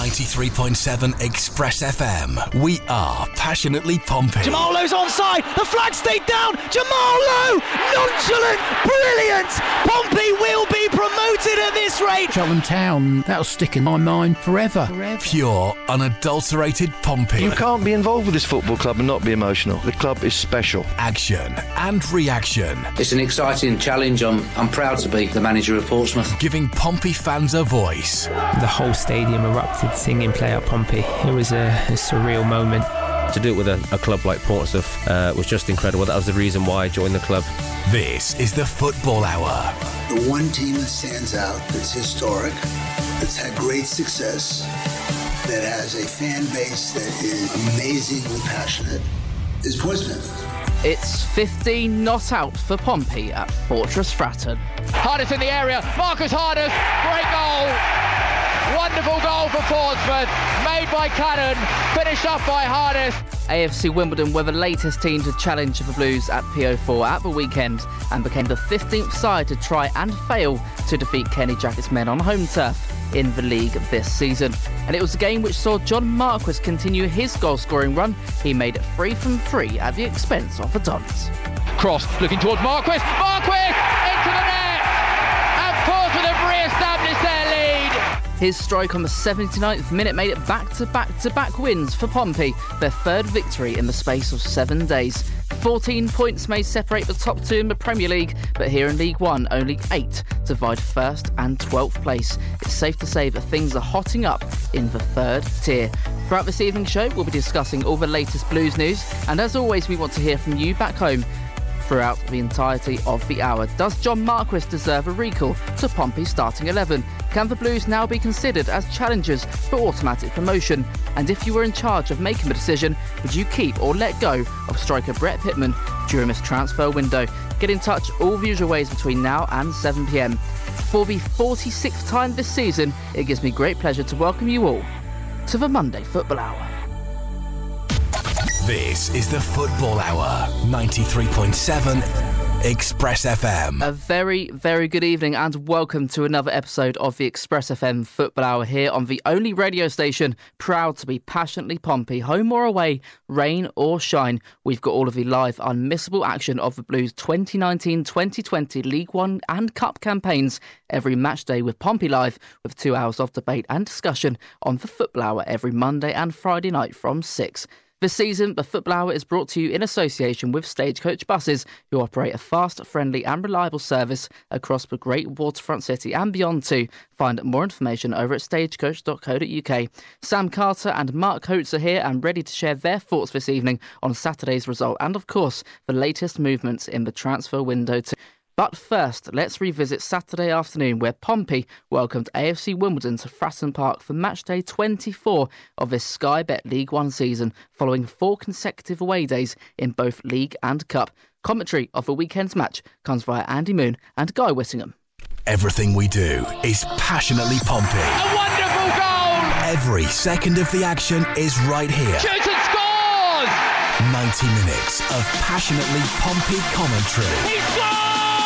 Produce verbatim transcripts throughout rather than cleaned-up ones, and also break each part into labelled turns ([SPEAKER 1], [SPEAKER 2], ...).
[SPEAKER 1] ninety-three point seven Express F M. We are passionately Pompey.
[SPEAKER 2] Jamal Lowe's onside. The flag stayed down. Jamal Lowe, nonchalant, brilliant. Pompey will be promoted at this rate.
[SPEAKER 3] Cheltenham Town, that'll stick in my mind forever. forever.
[SPEAKER 1] Pure, unadulterated Pompey.
[SPEAKER 4] You can't be involved with this football club and not be emotional. The club is special.
[SPEAKER 1] Action and reaction.
[SPEAKER 5] It's an exciting challenge. I'm, I'm proud to be the manager of Portsmouth.
[SPEAKER 1] Giving Pompey fans a voice.
[SPEAKER 6] The whole stadium erupted singing Play Out Pompey. It was a, a surreal moment.
[SPEAKER 7] To do it with a, a club like Portsmouth uh, was just incredible. That was the reason why I joined the club.
[SPEAKER 1] This is the Football Hour.
[SPEAKER 8] The one team that stands out, that's historic, that's had great success, that has a fan base that is amazingly passionate, is Portsmouth.
[SPEAKER 9] It's fifteen not out for Pompey at Fortress Fratton.
[SPEAKER 10] Hardest in the area, Marcus Hardest, great goal! Wonderful goal for Portsmouth, made by Cannon, finished off by Hardest.
[SPEAKER 9] A F C Wimbledon were the latest team to challenge the Blues at P O four at the weekend and became the fifteenth side to try and fail to defeat Kenny Jackett's men on home turf in the league this season. And it was a game which saw John Marquis continue his goal-scoring run. He made it three from three at the expense of the Dons.
[SPEAKER 10] Cross, looking towards Marquis, Marquis into the net! And Portsmouth have re-established their lead!
[SPEAKER 9] His strike on the seventy-ninth minute made it back-to-back-to-back wins for Pompey, their third victory in the space of seven days. fourteen points may separate the top two in the Premier League, but here in League One, only eight divide first and twelfth place. It's safe to say that things are hotting up in the third tier. Throughout this evening's show, we'll be discussing all the latest Blues news, and as always, we want to hear from you back home. Throughout the entirety of the hour, does John Marquis deserve a recall to Pompey's starting eleven? Can the Blues now be considered as challengers for automatic promotion? And if you were in charge of making the decision, would you keep or let go of striker Brett Pitman during this transfer window? Get in touch all the usual ways between now and seven p m. For the forty-sixth time this season, it gives me great pleasure to welcome you all to the Monday Football Hour.
[SPEAKER 1] This is the Football Hour, ninety-three point seven Express F M.
[SPEAKER 9] A very, very good evening and welcome to another episode of the Express F M Football Hour here on the only radio station proud to be passionately Pompey. Home or away, rain or shine, we've got all of the live, unmissable action of the Blues twenty nineteen twenty twenty League One and Cup campaigns every match day with Pompey Live, with two hours of debate and discussion on the Football Hour every Monday and Friday night from six. This season, the Football Hour is brought to you in association with Stagecoach Buses, who operate a fast, friendly and reliable service across the great waterfront city and beyond too. Find more information over at stagecoach dot co dot uk. Sam Carter and Mark Coates are here and ready to share their thoughts this evening on Saturday's result and, of course, the latest movements in the transfer window too. But first, let's revisit Saturday afternoon where Pompey welcomed A F C Wimbledon to Fratton Park for matchday twenty-four of this Sky Bet League One season, following four consecutive away days in both League and Cup. Commentary of the weekend's match comes via Andy Moon and Guy Whittingham.
[SPEAKER 1] Everything we do is passionately Pompey.
[SPEAKER 10] A wonderful goal!
[SPEAKER 1] Every second of the action is right here.
[SPEAKER 10] Shoots and scores!
[SPEAKER 1] ninety minutes of passionately Pompey commentary.
[SPEAKER 10] He scored!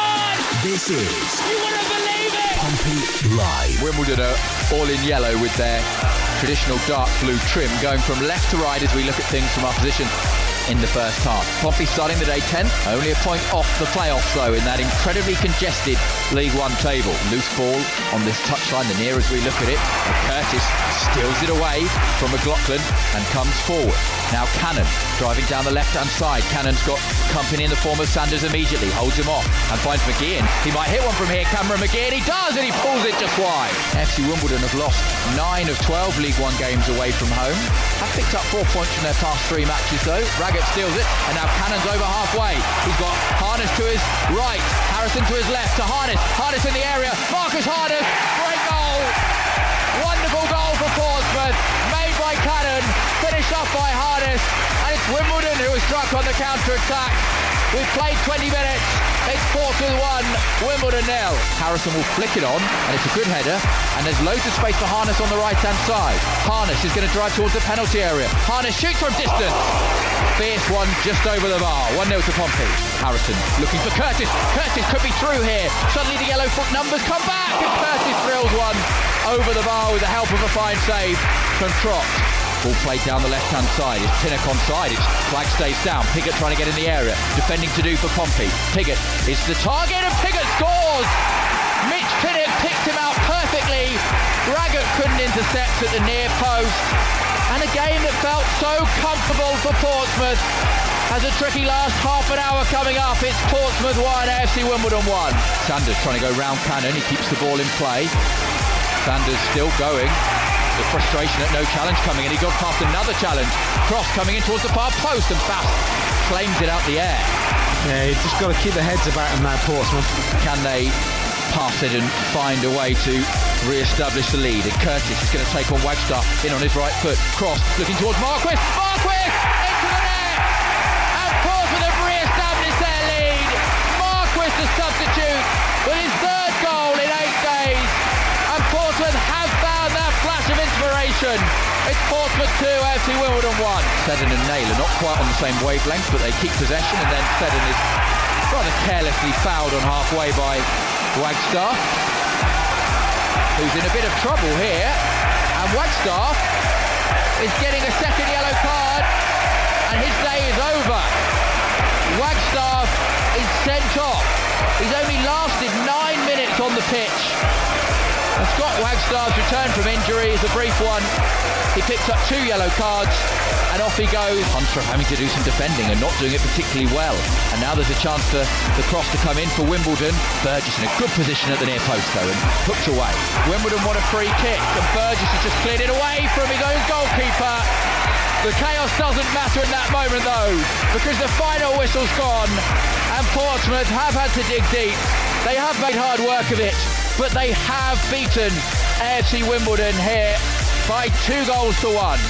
[SPEAKER 1] This is
[SPEAKER 10] You wouldn't believe it!
[SPEAKER 1] Pompey Live.
[SPEAKER 11] Wimbledon are all in yellow with their traditional dark blue trim, going from left to right as we look at things from our position in the first half. Pompey starting the day tenth, only a point off the playoffs though in that incredibly congested League One table. Loose ball on this touchline, the near as we look at it. And Curtis steals it away from McLaughlin and comes forward. Now Cannon driving down the left-hand side. Cannon's got company in the form of Sanders immediately, holds him off and finds McGeehan. He might hit one from here, Cameron McGeehan. He does, and he pulls it just wide. F C Wimbledon have lost nine of twelve League One games away from home. Have picked up four points from their past three matches though. Raggett steals it, and now Cannon's over halfway. He's got Harness to his right, Harrison to his left, to Harness. Harness in the area, Marcus Harness, great goal! Wonderful goal for Portsmouth, made by Cannon, finished off by Harness, and it's Wimbledon who was struck on the counter-attack.
[SPEAKER 10] We've played twenty minutes. It's Portsmouth one, Wimbledon nil. Harrison will flick it on, and it's a good header. And there's loads of space for Harness on the right-hand side. Harness is going to drive towards the penalty area. Harness shoots from distance. Fierce one just over the bar. one nil to Pompey. Harrison looking for Curtis. Curtis could be through here. Suddenly the yellow foot numbers come back, and Curtis drills one over the bar with the help of a fine save from Trott. Ball played down the left-hand side. It's Pinnock onside. It's flag stays down. Piggott trying to get in the area. Defending to do for Pompey. Piggott is the target, and Piggott scores! Mitch Pinnock picked him out perfectly. Braggart couldn't intercept at the near post. And a game that felt so comfortable for Portsmouth has a tricky last half an hour coming up. It's Portsmouth one, A F C Wimbledon one. Sanders trying to go round Cannon. He keeps the ball in play. Sanders still going. The frustration at no challenge coming in. He got past another challenge. Cross coming in towards the far post, and Fast claims it out the air.
[SPEAKER 12] Yeah, you've just got to keep the heads about him now, Portsmouth.
[SPEAKER 10] Can they pass it and find a way to re-establish the lead? And Curtis is going to take on Wagstaff in on his right foot. Cross looking towards Marquis. Marquis into the net, and Portsmouth have re-established their lead. Marquis the substitute with his third goal in eight days, and Portsmouth have found that flash of inspiration. It's Portsmouth two, A F C Wimbledon one. Seddon and Naylor not quite on the same wavelength, but they keep possession, and then Seddon is rather carelessly fouled on halfway by Wagstaff, who's in a bit of trouble here, and Wagstaff is getting a second yellow card, and his day is over. Wagstaff is sent off. He's only lasted nine minutes on the pitch. And Scott Wagstaff's return from injury is a brief one. He picks up two yellow cards, and off he goes. Hunter having to do some defending and not doing it particularly well. And now there's a chance for the cross to come in for Wimbledon. Burgess in a good position at the near post though, and hooked away. Wimbledon want a free kick, and Burgess has just cleared it away from his own goalkeeper. The chaos doesn't matter in that moment though, because the final whistle's gone, and Portsmouth have had to dig deep. They have made hard work of it, but they have beaten A F C Wimbledon here by two goals to one.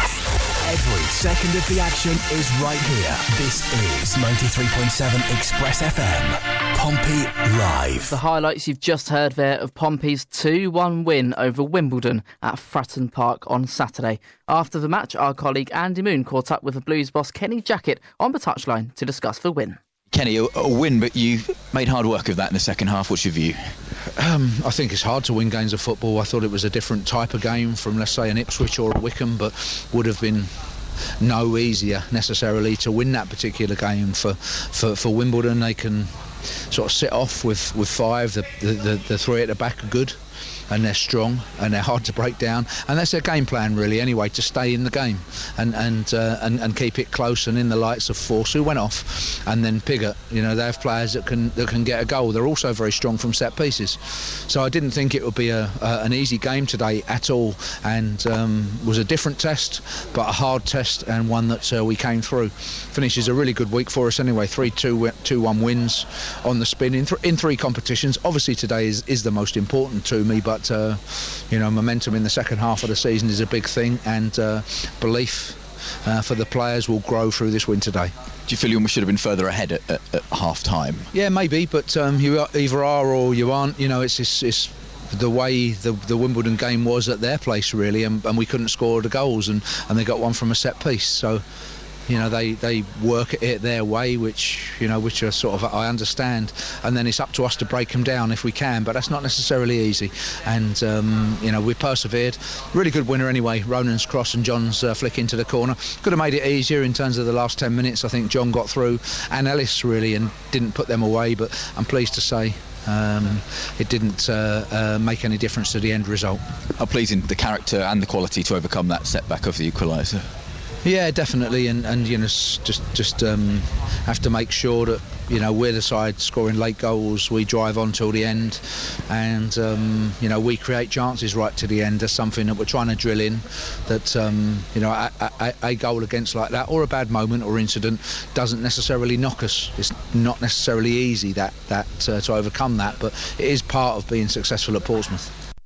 [SPEAKER 1] Every second of the action is right here. This is ninety-three point seven Express F M. Pompey Live.
[SPEAKER 9] The highlights you've just heard there of Pompey's two one win over Wimbledon at Fratton Park on Saturday. After the match, our colleague Andy Moon caught up with the Blues boss Kenny Jackett on the touchline to discuss the win.
[SPEAKER 13] Kenny, a, a win, but you made hard work of that in the second half. What's your view?
[SPEAKER 14] Um, I think it's hard to win games of football. I thought it was a different type of game from, let's say, an Ipswich or a Wycombe, but would have been no easier necessarily to win that particular game. For, for, for Wimbledon, they can sort of sit off with, with five. The, the, the, the three at the back are good, and they're strong, and they're hard to break down, and that's their game plan really anyway, to stay in the game and and uh, and, and keep it close. And in the likes of Force, who went off, and then Piggott, you know, they have players that can that can get a goal. They're also very strong from set pieces, so I didn't think it would be a, a an easy game today at all, and um, was a different test, but a hard test, and one that uh, we came through. Finishes a really good week for us anyway. three two, two one wins on the spin in, th- in three competitions. Obviously today is, is the most important to me, but But, uh, you know, momentum in the second half of the season is a big thing, and uh, belief uh, for the players will grow through this win today.
[SPEAKER 13] Do you feel you almost should have been further ahead at, at, at half time?
[SPEAKER 14] Yeah, maybe, but um, you either are or you aren't. You know, it's, it's, it's the way the, the Wimbledon game was at their place really, and, and we couldn't score the goals, and, and they got one from a set piece. So, you know, they, they work at it their way, which, you know, which are sort of, I understand, and then it's up to us to break them down if we can, but that's not necessarily easy. And um, you know, we persevered. Really good winner anyway. Ronan's cross and John's uh, flick into the corner could have made it easier in terms of the last ten minutes. I think John got through, and Ellis really, and didn't put them away, but I'm pleased to say Um, it didn't uh, uh, make any difference to the end result.
[SPEAKER 13] How pleasing the character and the quality to overcome that setback of the equaliser.
[SPEAKER 14] Yeah, definitely, and, and you know, just just um, have to make sure that, you know, we're the side scoring late goals. We drive on till the end, and um, you know, we create chances right to the end. That's something that we're trying to drill in. That um, you know, a, a, a goal against like that, or a bad moment or incident, doesn't necessarily knock us. It's not necessarily easy that that uh, to overcome that, but it is part of being successful at Portsmouth.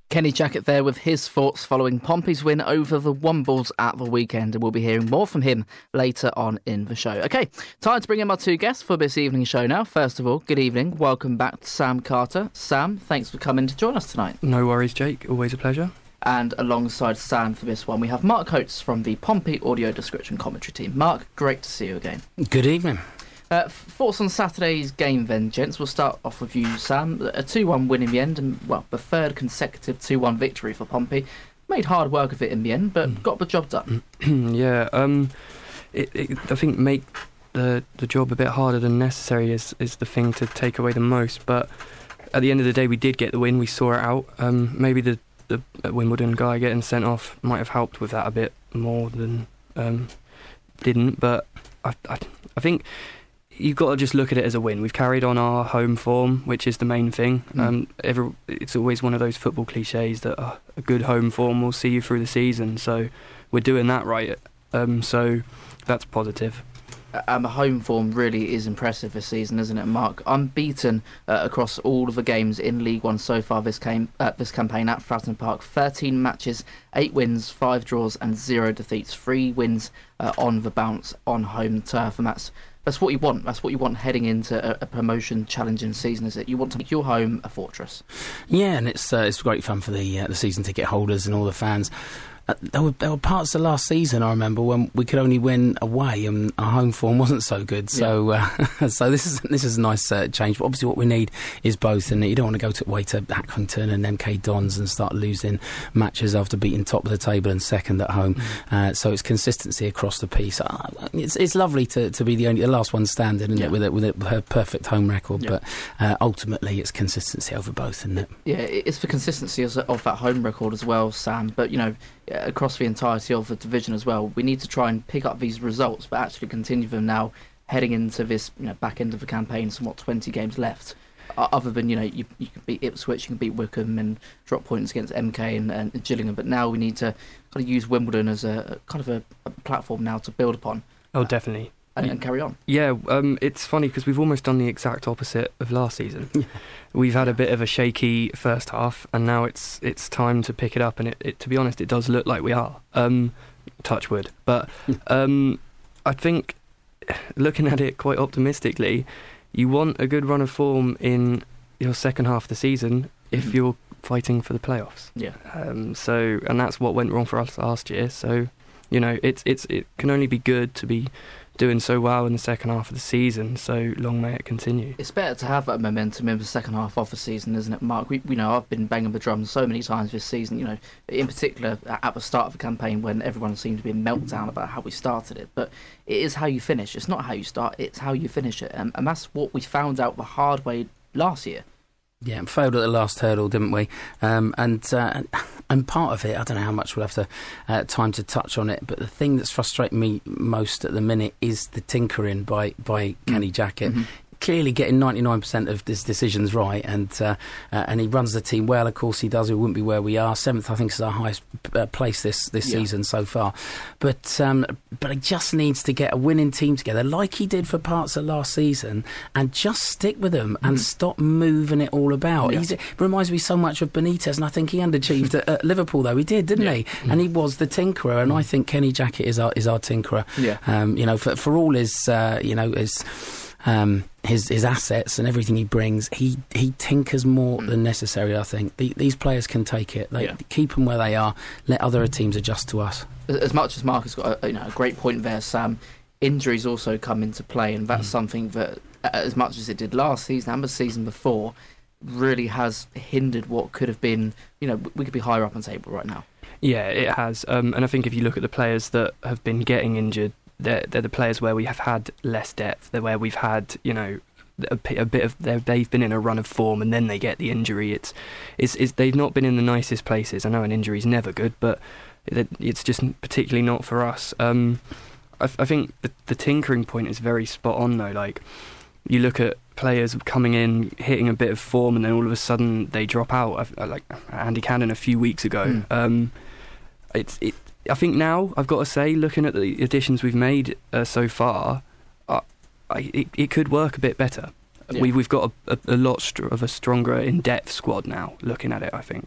[SPEAKER 9] Kenny Jackett there with his thoughts following Pompey's win over the Wombles at the weekend, and we'll be hearing more from him later on in the show. OK, time to bring in my two guests for this evening's show now. First of all, good evening. Welcome back to Sam Carter. Sam, thanks for coming to join us tonight.
[SPEAKER 15] No worries, Jake. Always a pleasure.
[SPEAKER 9] And alongside Sam for this one, we have Mark Coates from the Pompey audio description commentary team. Mark, great to see you again.
[SPEAKER 3] Good evening.
[SPEAKER 9] Uh, thoughts on Saturday's game then, gents? We'll start off with you, Sam. A two one win in the end, and, well, the third consecutive two one victory for Pompey. Made hard work of it in the end, but got the job done.
[SPEAKER 15] yeah, um, it, it, I think make the the job a bit harder than necessary is, is the thing to take away the most, but at the end of the day we did get the win, we saw it out. Um, maybe the, the Wimbledon guy getting sent off might have helped with that a bit more than um, didn't, but I, I, I think you've got to just look at it as a win. We've carried on our home form, which is the main thing. Mm. Um, every, it's always one of those football cliches that uh, a good home form will see you through the season. So we're doing that right. Um, so that's positive.
[SPEAKER 9] And the home form really is impressive this season, isn't it, Mark? Unbeaten uh, across all of the games in League One so far this, came, uh, this campaign at Fratton Park. thirteen matches, eight wins, five draws and zero defeats. Three wins uh, on the bounce on home turf, and that's That's what you want. That's what you want heading into a, a promotion challenging season, is it? You want to make your home a fortress.
[SPEAKER 3] Yeah, and it's uh, it's great fun for the uh, the season ticket holders and all the fans. Uh, there were there were parts of last season, I remember, when we could only win away and our home form wasn't so good. So yeah. uh, so this is this is a nice uh, change. But obviously, what we need is both, and you don't want to go to away to Accrington and M K Dons and start losing matches after beating top of the table and second at home. Mm. Uh, so it's consistency across the piece. Uh, it's it's lovely to, to be the only the last one standing, isn't yeah. it, with a, with a, her perfect home record. Yeah. But uh, ultimately, it's consistency over both, isn't it?
[SPEAKER 9] Yeah, it's the consistency of, of that home record as well, Sam. But you know, across the entirety of the division as well, we need to try and pick up these results, but actually continue them now, heading into this you know, back end of the campaign. Somewhat twenty games left. Uh, other than you know, you, you can beat Ipswich, you can beat Wycombe, and drop points against M K and, and Gillingham. But now we need to kind of use Wimbledon as a, a kind of a, a platform now to build upon.
[SPEAKER 15] Oh, definitely.
[SPEAKER 9] And, and carry on.
[SPEAKER 15] Yeah, um, it's funny because we've almost done the exact opposite of last season. We've had a bit of a shaky first half, and now it's it's time to pick it up. And it, it to be honest, it does look like we are. Um, touch wood, but um, I think looking at it quite optimistically, you want a good run of form in your second half of the season if mm-hmm. you're fighting for the playoffs.
[SPEAKER 9] Yeah.
[SPEAKER 15] Um, so, and that's what went wrong for us last year. So, you know, it's it's it can only be good to be doing so well in the second half of the season, so long may it continue.
[SPEAKER 9] It's better to have that momentum in the second half of the season, isn't it, Mark? We, you know, I've been banging the drum so many times this season, you know, in particular at the start of the campaign when everyone seemed to be in meltdown about how we started it, but it is how you finish. It's not how you start, it's how you finish it, and, and that's what we found out the hard way last year.
[SPEAKER 3] Yeah, failed at the last hurdle, didn't we? Um, and uh, and part of it, I don't know how much we'll have to uh, time to touch on it, but the thing that's frustrating me most at the minute is the tinkering by by Kenny Jackett. Mm-hmm. Clearly getting ninety-nine percent of his decisions right, and uh, uh, and he runs the team well. Of course he does. We wouldn't be where we are. Seventh, I think, is our highest uh, place this this yeah. season so far. But um, but he just needs to get a winning team together, like he did for parts of last season, and just stick with them and mm. stop moving it all about. Yeah. He's, it reminds me so much of Benitez, and I think he underachieved at, at Liverpool, though he did, didn't yeah. he? Mm. And he was the tinkerer, and mm. I think Kenny Jackett is our is our tinkerer.
[SPEAKER 9] Yeah.
[SPEAKER 3] Um, you know, for for all his uh, you know his. Um, his his assets and everything he brings, he he tinkers more mm. than necessary. I think the, these players can take it. They yeah. keep them where they are. Let other teams adjust to us.
[SPEAKER 9] As much as Mark has got a, you know a great point there, Sam, injuries also come into play, and that's mm. something that, as much as it did last season and the season before, really has hindered what could have been. You know, we could be higher up on the table right now.
[SPEAKER 15] Yeah, it has. Um, and I think if you look at the players that have been getting injured, They're, they're the players where we have had less depth. They're where we've had, you know, a, a bit of. They've been in a run of form and then they get the injury. It's, it's, it's they've not been in the nicest places. I know an injury is never good, but it, it's just particularly not for us. Um, I, I think the, the tinkering point is very spot on though. Like, you look at players coming in, hitting a bit of form, and then all of a sudden they drop out. I, I, like Andy Cannon a few weeks ago. Mm. Um, it's it. I think now, I've got to say, looking at the additions we've made uh, so far, uh, I, it, it could work a bit better. Yeah. We, we've got a, a, a lot str- of a stronger in-depth squad now, looking at it, I think.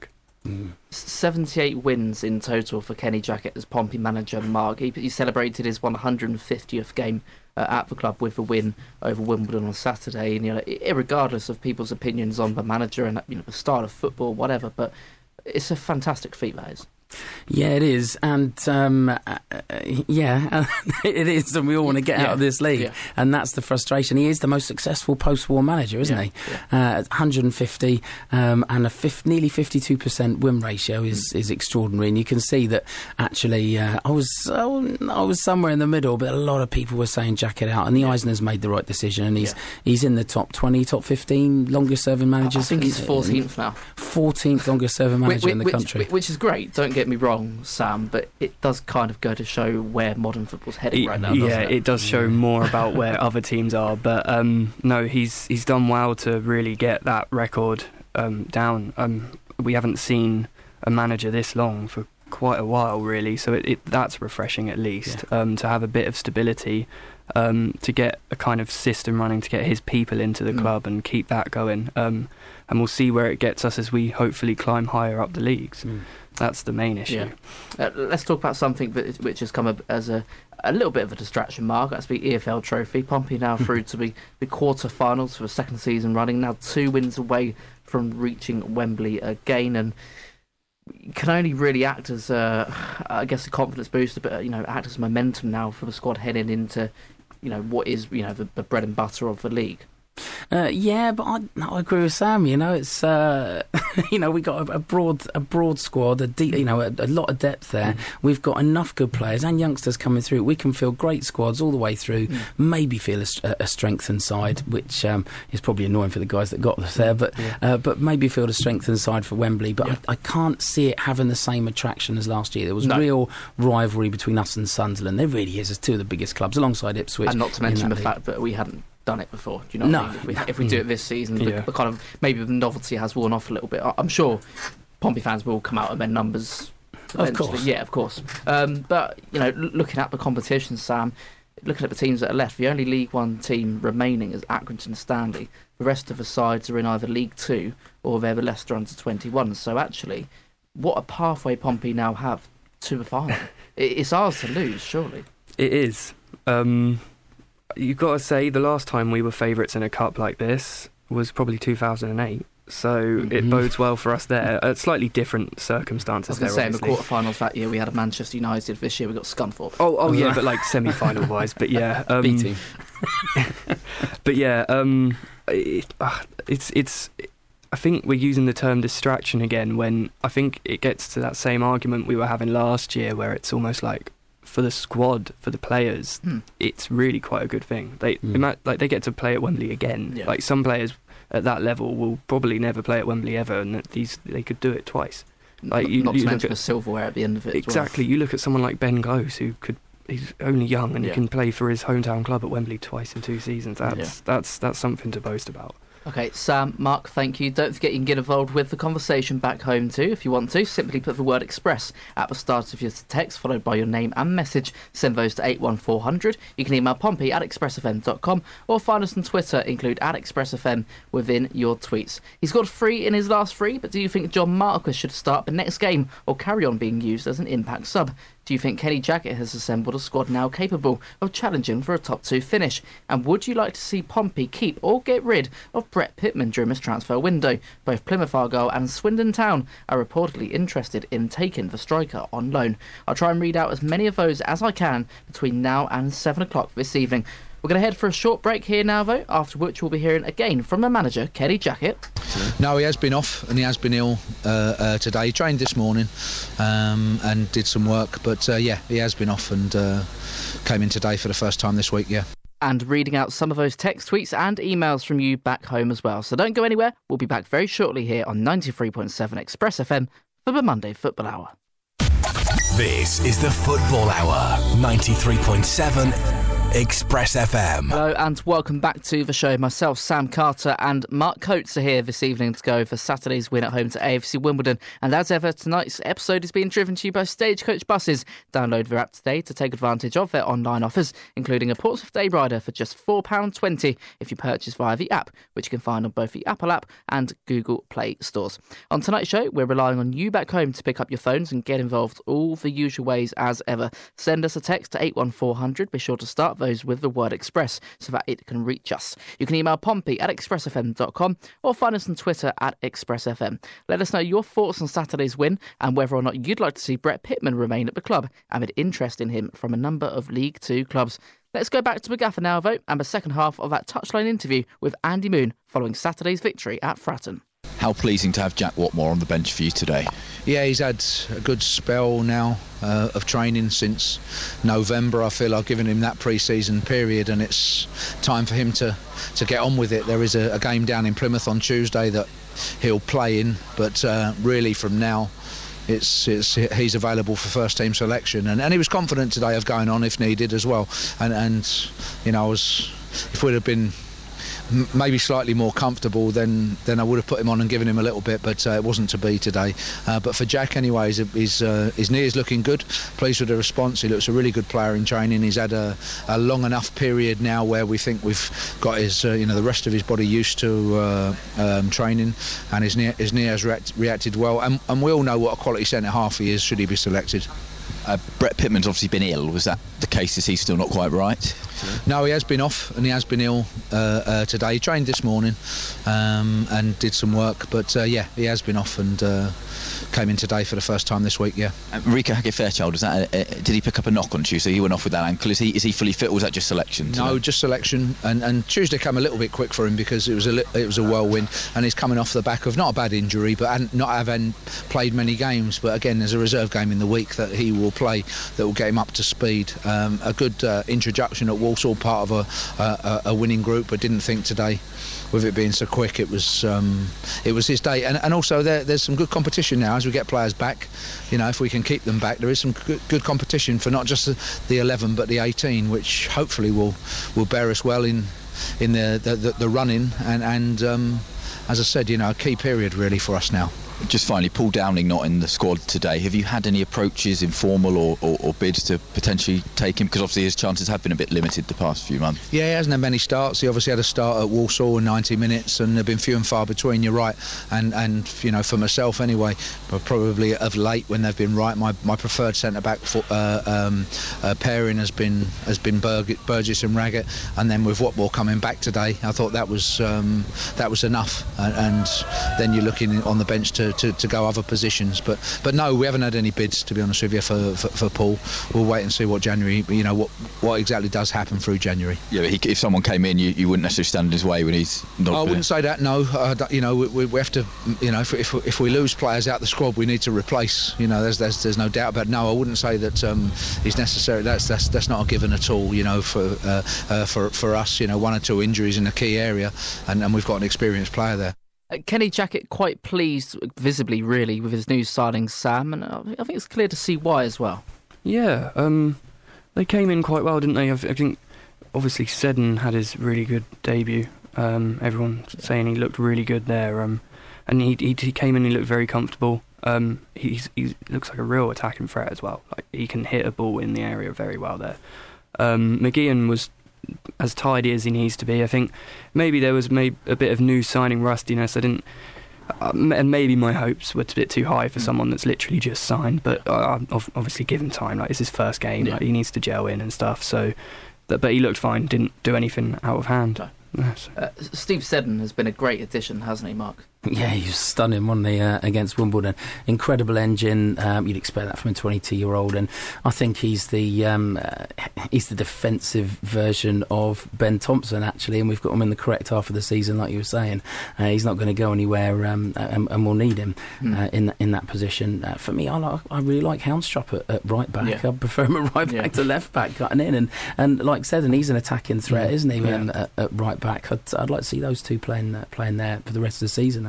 [SPEAKER 3] Mm.
[SPEAKER 9] seventy-eight wins in total for Kenny Jackett as Pompey manager. Mark, he, he celebrated his one hundred fiftieth game uh, at the club with a win over Wimbledon on Saturday. And, you know, irregardless of people's opinions on the manager and, you know, the style of football, whatever, but it's a fantastic feat, that is.
[SPEAKER 3] Yeah, it is, and um, uh, yeah, it is, and we all want to get yeah. out of this league, yeah. and that's the frustration. He is the most successful post-war manager, isn't yeah. he? Yeah. Uh, one hundred fifty um, and a fifty, nearly fifty-two percent win ratio is, mm. is extraordinary, and you can see that actually uh, I was uh, I was somewhere in the middle, but a lot of people were saying Jackett out, and the yeah. Eisner's made the right decision, and he's yeah. he's in the top twenty, top fifteen longest-serving managers.
[SPEAKER 9] I think he's fourteenth now.
[SPEAKER 3] fourteenth longest-serving manager
[SPEAKER 9] which,
[SPEAKER 3] in the
[SPEAKER 9] which,
[SPEAKER 3] country,
[SPEAKER 9] which is great. Don't get me wrong, Sam, but it does kind of go to show where modern football's heading
[SPEAKER 15] it,
[SPEAKER 9] right now.
[SPEAKER 15] Yeah,
[SPEAKER 9] it?
[SPEAKER 15] it does show more about where other teams are. But um, no, he's he's done well to really get that record um, down. Um, we haven't seen a manager this long for quite a while, really. So it, it that's refreshing, at least, yeah. um, to have a bit of stability, um, to get a kind of system running, to get his people into the mm. club and keep that going. Um, and we'll see where it gets us as we hopefully climb higher up the leagues. Mm. That's the main issue.
[SPEAKER 9] Yeah. Uh, let's talk about something that, which has come up as a, a little bit of a distraction, Mark. That's the E F L Trophy. Pompey now through to the, the quarter-finals for the second season running. Now two wins away from reaching Wembley again, and can only really act as, uh, I guess, a confidence booster, but you know, act as momentum now for the squad heading into, you know, what is, you know, the, the bread and butter of the league.
[SPEAKER 3] Uh, yeah, but I, no, I agree with Sam. You know, it's uh, you know, we got a, a broad, a broad squad, a deep, you know, a, a lot of depth there. Mm. We've got enough good players and youngsters coming through. We can field great squads all the way through. Mm. Maybe feel a, a strengthened side, which um, is probably annoying for the guys that got us there. But yeah. uh, but maybe feel a strengthened side for Wembley. But yeah. I, I can't see it having the same attraction as last year. There was no. real rivalry between us and Sunderland. There really is. As two of the biggest clubs alongside Ipswich,
[SPEAKER 9] and not to mention the
[SPEAKER 3] league.
[SPEAKER 9] fact that we hadn't done it before. Do you know what
[SPEAKER 3] no.
[SPEAKER 9] I mean? If we, if we do it this season,
[SPEAKER 15] yeah.
[SPEAKER 9] the, the kind of maybe the novelty has worn off a little bit. I'm sure Pompey fans will come out and then numbers eventually.
[SPEAKER 3] Of course.
[SPEAKER 9] Yeah, of course. Um, but, you know, looking at the competition, Sam, looking at the teams that are left, the only League One team remaining is Accrington Stanley. The rest of the sides are in either League Two or they're the Leicester under twenty-one. So actually, what a pathway Pompey now have to the final. It's ours to lose, surely.
[SPEAKER 15] It is. Um... You've got to say, the last time we were favourites in a cup like this was probably two thousand eight, so mm-hmm. it bodes well for us there. Uh, slightly different circumstances there,
[SPEAKER 9] I was going to say, in the
[SPEAKER 15] quarterfinals
[SPEAKER 9] that year we had a Manchester United, this year we got Scunthorpe.
[SPEAKER 15] Oh, oh yeah, but like semi-final wise, but yeah. Um,
[SPEAKER 3] B team.
[SPEAKER 15] But yeah, um, it, uh, it's... it's I think we're using the term distraction again when I think it gets to that same argument we were having last year where it's almost like, for the squad, for the players, mm. it's really quite a good thing. They mm. might, like they get to play at Wembley again. Yeah. Like some players at that level will probably never play at Wembley ever, and these they could do it twice. Like
[SPEAKER 9] you, not you to mention the silverware at the end of it.
[SPEAKER 15] Exactly.
[SPEAKER 9] As well.
[SPEAKER 15] You look at someone like Ben Close, who could he's only young and
[SPEAKER 9] yeah.
[SPEAKER 15] he can play for his hometown club at Wembley twice in two seasons. That's yeah. that's that's something to boast about.
[SPEAKER 9] Okay, Sam, Mark, thank you. Don't forget you can get involved with the conversation back home too if you want to. Simply put the word Express at the start of your text, followed by your name and message. Send those to eight one four hundred. You can email Pompey at express f m dot com or find us on Twitter, include at expressfm within your tweets. He's got three in his last three, but do you think John Marquis should start the next game or carry on being used as an impact sub? Do you think Kenny Jackett has assembled a squad now capable of challenging for a top two finish? And would you like to see Pompey keep or get rid of Brett Pittman during this transfer window? Both Plymouth Argyle and Swindon Town are reportedly interested in taking the striker on loan. I'll try and read out as many of those as I can between now and seven o'clock this evening. We're going to head for a short break here now, though, after which we'll be hearing again from the manager, Kenny Jackett.
[SPEAKER 14] No, he has been off and he has been ill uh, uh, today. He trained this morning um, and did some work, but uh, yeah, he has been off and uh, came in today for the first time this week, yeah.
[SPEAKER 9] And reading out some of those text tweets and emails from you back home as well. So don't go anywhere. We'll be back very shortly here on ninety-three point seven Express F M for the Monday Football Hour.
[SPEAKER 1] This is the Football Hour, ninety-three point seven Express F M.
[SPEAKER 9] Hello and welcome back to the show. Myself, Sam Carter and Mark Coates are here this evening to go for Saturday's win at home to A F C Wimbledon. And as ever, tonight's episode is being driven to you by Stagecoach Buses. Download their app today to take advantage of their online offers, including a Portsmouth Day Rider for just four pounds twenty if you purchase via the app, which you can find on both the Apple app and Google Play stores. On tonight's show, we're relying on you back home to pick up your phones and get involved all the usual ways as ever. Send us a text to eight one four hundred. Be sure to start those with the word Express so that it can reach us. You can email Pompey at express f m dot com or find us on Twitter at express f m. Let us know your thoughts on Saturday's win and whether or not you'd like to see Brett Pitman remain at the club amid interest in him from a number of League Two clubs. Let's go back to the Gaffer now, vote, and the second half of that touchline interview with Andy Moon following Saturday's victory at Fratton.
[SPEAKER 13] How pleasing to have Jack Watmore on the bench for you today.
[SPEAKER 14] Yeah, he's had a good spell now uh, of training since November. I feel I've given him that pre-season period and it's time for him to, to get on with it. There is a, a game down in Plymouth on Tuesday that he'll play in, but uh, really from now It's, it's he's available for first team selection, and, and he was confident today of going on if needed as well. And, and you know, I was, if we'd have been m- maybe slightly more comfortable, then then I would have put him on and given him a little bit, but uh, it wasn't to be today. Uh, but for Jack, anyway, his his, uh, his knee is looking good. Pleased with the response. He looks a really good player in training. He's had a, a long enough period now where we think we've got his uh, you know the rest of his body used to uh, um, training, and his knee his knee has react, reacted well. And, and we all know what a quality centre half he is should he be selected.
[SPEAKER 13] Uh, Brett Pitman's obviously been ill. Was that the case? Is he still not quite right?
[SPEAKER 14] No, he has been off and he has been ill uh, uh, today. He trained this morning um, and did some work, but uh, yeah, he has been off and uh, came in today for the first time this week. Yeah.
[SPEAKER 13] Uh, Rico Hackett-Fairchild, is that a, a, did he pick up a knock on Tuesday? He went off with that ankle. Is he is he fully fit, or was that just selection?
[SPEAKER 14] No,
[SPEAKER 13] today?
[SPEAKER 14] just selection. And, and Tuesday came a little bit quick for him because it was a li- it was a whirlwind, and he's coming off the back of not a bad injury, but hadn't, not having played many games. But again, there's a reserve game in the week that he will play that will get him up to speed. Um, a good uh, introduction at Walsall, part of a, a, a winning group, but didn't think today, with it being so quick, it was um, it was his day. And, and also there, there's some good competition now as we get players back. You know, if we can keep them back, there is some good, good competition for not just the, the eleven but the eighteen, which hopefully will will bear us well in in the the, the, the run-in. And, and um, as I said, you know, a key period really for us now.
[SPEAKER 13] Just finally, Paul Downing not in the squad today. Have you had any approaches, informal or, or, or bids, to potentially take him? Because obviously his chances have been a bit limited the past few months.
[SPEAKER 14] Yeah, he hasn't had many starts. He obviously had a start at Walsall in ninety minutes, and they've been few and far between. You're right, and and you know, for myself anyway, but probably of late when they've been right, my, my preferred centre back for, uh, um, uh, pairing has been has been Burg- Burgess and Raggett, and then with Watmore coming back today, I thought that was um, that was enough, and, and then you're looking on the bench to. To, to go other positions, but but no, we haven't had any bids, to be honest with you, for, for, for Paul. We'll wait and see what January, you know, what what exactly does happen through January.
[SPEAKER 13] Yeah, but he, if someone came in, you, you wouldn't necessarily stand in his way when he's not.
[SPEAKER 14] I wouldn't say that. No, uh, you know, we, we have to, you know, if, if if we lose players out the squad, we need to replace. You know, there's there's there's no doubt about it. No, I wouldn't say that um, he's necessary. That's that's that's not a given at all. You know, for uh, uh, for for us, you know, one or two injuries in a key area, and, and we've got an experienced player there.
[SPEAKER 9] Kenny Jackett quite pleased, visibly, really, with his new signing, Sam, and I think it's clear to see why as well.
[SPEAKER 15] Yeah, um, they came in quite well, didn't they? I think, obviously, Seddon had his really good debut. Um, everyone's saying he looked really good there, um, and he, he he came in and he looked very comfortable. Um, he's he looks like a real attacking threat as well. Like, he can hit a ball in the area very well there. Um, McGeehan was as tidy as he needs to be. I think maybe there was maybe a bit of new signing rustiness. I didn't, uh, and maybe my hopes were a bit too high for someone that's literally just signed. But uh, obviously, give him time. Like, it's his first game. Yeah. Like, he needs to gel in and stuff. So, but, but he looked fine. Didn't do anything out of hand.
[SPEAKER 9] No. Yeah, so. uh, Steve Seddon has been a great addition, hasn't he, Mark?
[SPEAKER 3] Yeah, he was stunning, wasn't he, uh, against Wimbledon. Incredible engine. Um, you'd expect that from a twenty-two-year-old, and I think he's the um, uh, he's the defensive version of Ben Thompson, actually, and we've got him in the correct half of the season, like you were saying. Uh, he's not going to go anywhere, um, and, and we'll need him mm. uh, in in that position. Uh, for me, I like, I really like Houndstrup at, at right back. Yeah. I prefer him at right back yeah. to left back, cutting in, and and like I said, and he's an attacking threat, mm. isn't he? Yeah. Um, at, at right back, I'd, I'd like to see those two playing uh, playing there for the rest of the season.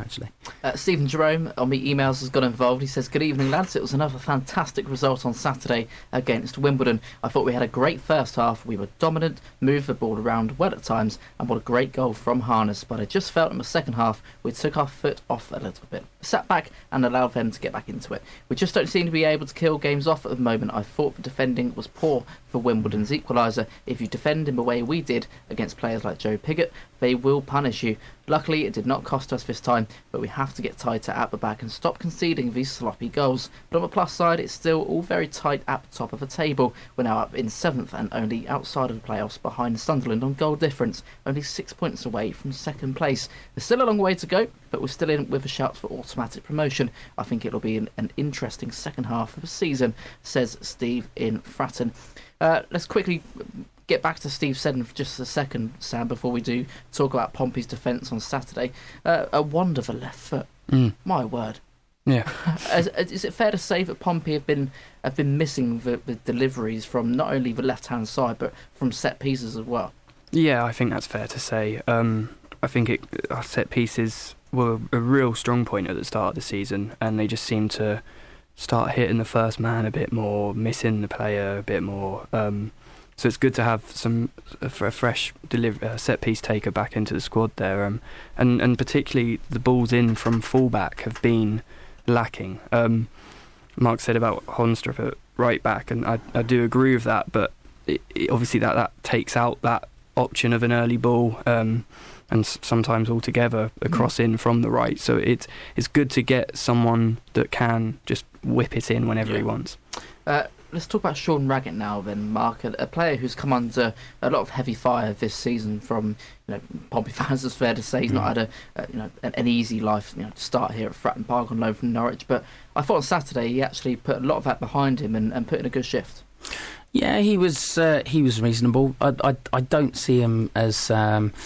[SPEAKER 3] actually.
[SPEAKER 9] Uh, Stephen Jerome on the emails has got involved. He says, good evening, lads. It was another fantastic result on Saturday against Wimbledon. I thought we had a great first half. We were dominant, moved the ball around well at times, and what a great goal from Harness. But I just felt in the second half we took our foot off a little bit. Sat back and allowed them to get back into it. We just don't seem to be able to kill games off at the moment. I thought the defending was poor for Wimbledon's equaliser. If you defend in the way we did against players like Joe Pigott, they will punish you. Luckily, it did not cost us this time, but we have to get tighter at the back and stop conceding these sloppy goals. But on the plus side, it's still all very tight at the top of the table. We're now up in seventh and only outside of the playoffs behind Sunderland on goal difference, only six points away from second place. There's still a long way to go, but we're still in with a shout for automatic promotion. I think it'll be an, an interesting second half of the season, says Steve in Fratton. Uh, let's quickly get back to Steve Seddon for just a second, Sam, before we do talk about Pompey's defence on Saturday. Uh, a wonderful left foot.
[SPEAKER 15] Mm.
[SPEAKER 9] My word.
[SPEAKER 15] Yeah.
[SPEAKER 9] is, is it fair to say that Pompey have been have been missing the, the deliveries from not only the left-hand side, but from set pieces as well?
[SPEAKER 15] Yeah, I think that's fair to say. Um, I think it, our set pieces were a real strong point at the start of the season, and they just seemed to start hitting the first man a bit more, missing the player a bit more. Um, so it's good to have some a fresh deliver, uh, set piece taker back into the squad there, um, and and particularly the balls in from fullback have been lacking. Um, Mark said about Holmstrup at right back, and I I do agree with that, but it, it, obviously that that takes out that option of an early ball. Um, and sometimes altogether a cross in from the right. So it's it's good to get someone that can just whip it in whenever
[SPEAKER 9] yeah.
[SPEAKER 15] he wants.
[SPEAKER 9] Uh, let's talk about Sean Raggett now then, Mark, a, a player who's come under a lot of heavy fire this season from, you know, Pompey fans, it's fair to say. He's mm. not had a, a you know an, an easy life, you know, to start here at Fratton Park on loan from Norwich, but I thought on Saturday he actually put a lot of that behind him and, and put in a good shift.
[SPEAKER 3] Yeah, he was uh, he was reasonable. I, I I don't see him as Um,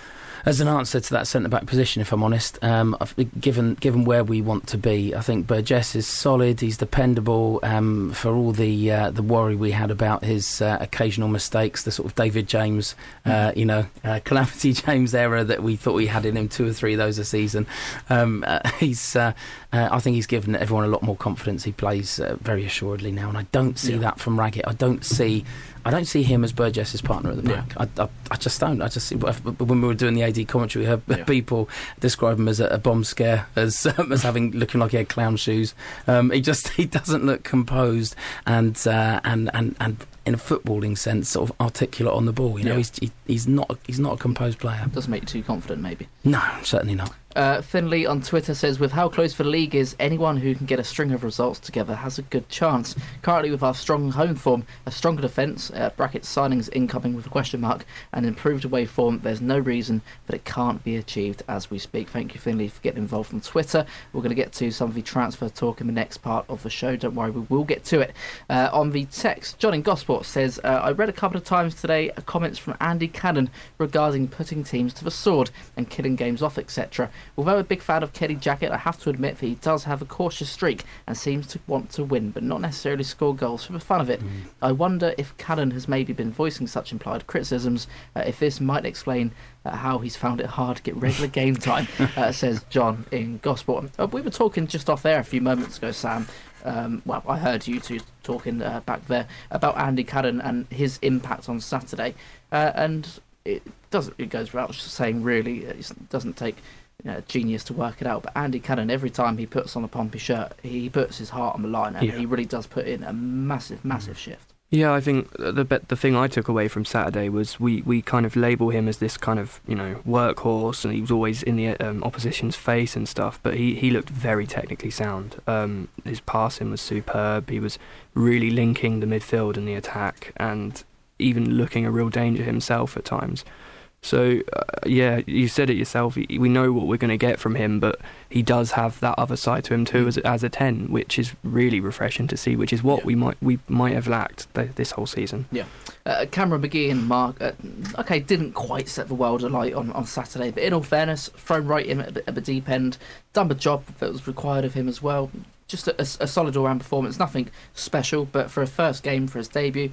[SPEAKER 3] As an answer to that centre-back position, if I'm honest, um, given given where we want to be, I think Burgess is solid. He's dependable. Um, for all the uh, the worry we had about his uh, occasional mistakes, the sort of David James, uh, you know, uh, Calamity James era that we thought we had in him, two or three of those a season. Um, uh, he's, uh, uh, I think he's given everyone a lot more confidence. He plays uh, very assuredly now, and I don't see yeah. that from Raggett. I don't see. I don't see him as Burgess's partner at the back. Yeah. I, I, I just don't. I just see, when we were doing the A D commentary, we heard yeah. people describe him as a, a bomb scare, as um, as having looking like he had clown shoes. Um, he just he doesn't look composed and uh, and and and in a footballing sense, sort of articulate on the ball. You know, yeah. he's he, he's not he's not a composed player.
[SPEAKER 9] Doesn't make you too confident, maybe.
[SPEAKER 3] No, certainly not.
[SPEAKER 9] Uh, Finley on Twitter says, with how close the league is, anyone who can get a string of results together has a good chance. Currently, with our strong home form, a stronger defence, uh, brackets signings incoming with a question mark, and improved away form, there's no reason that it can't be achieved as we speak. Thank you, Finley, for getting involved on Twitter. We're going to get to some of the transfer talk in the next part of the show. Don't worry, we will get to it. Uh, on the text, John in Gosport says, uh, I read a couple of times today comments from Andy Cannon regarding putting teams to the sword and killing games off, et cetera. Although a big fan of Kenny Jackett, I have to admit that he does have a cautious streak and seems to want to win, but not necessarily score goals for the fun of it. Mm. I wonder if Cannon has maybe been voicing such implied criticisms, uh, if this might explain uh, how he's found it hard to get regular game time, uh, says John in Gosport. Uh, we were talking just off air a few moments ago, Sam. Um, well, I heard you two talking uh, back there about Andy Cannon and his impact on Saturday, uh, and it doesn't. It goes without saying, really, it doesn't take you know, genius to work it out. But Andy Cannon, every time he puts on a Pompey shirt, he puts his heart on the line, and yeah. he really does put in a massive, massive mm. shift.
[SPEAKER 15] Yeah, I think the the thing I took away from Saturday was we, we kind of label him as this kind of, you know, workhorse, and he was always in the um, opposition's face and stuff, but he, he looked very technically sound. Um, his passing was superb. He was really linking the midfield and the attack, and even looking a real danger himself at times. So, uh, yeah, you said it yourself, we know what we're going to get from him, but he does have that other side to him too as, as a ten, which is really refreshing to see, which is what yeah. we might we might have lacked th- this whole season.
[SPEAKER 9] Yeah. Uh, Cameron McGee and Mark, uh, okay, didn't quite set the world alight on, on Saturday, but in all fairness, thrown right in at the, at the deep end, done the job that was required of him as well. Just a, a, a solid all-round performance, nothing special, but for a first game, for his debut,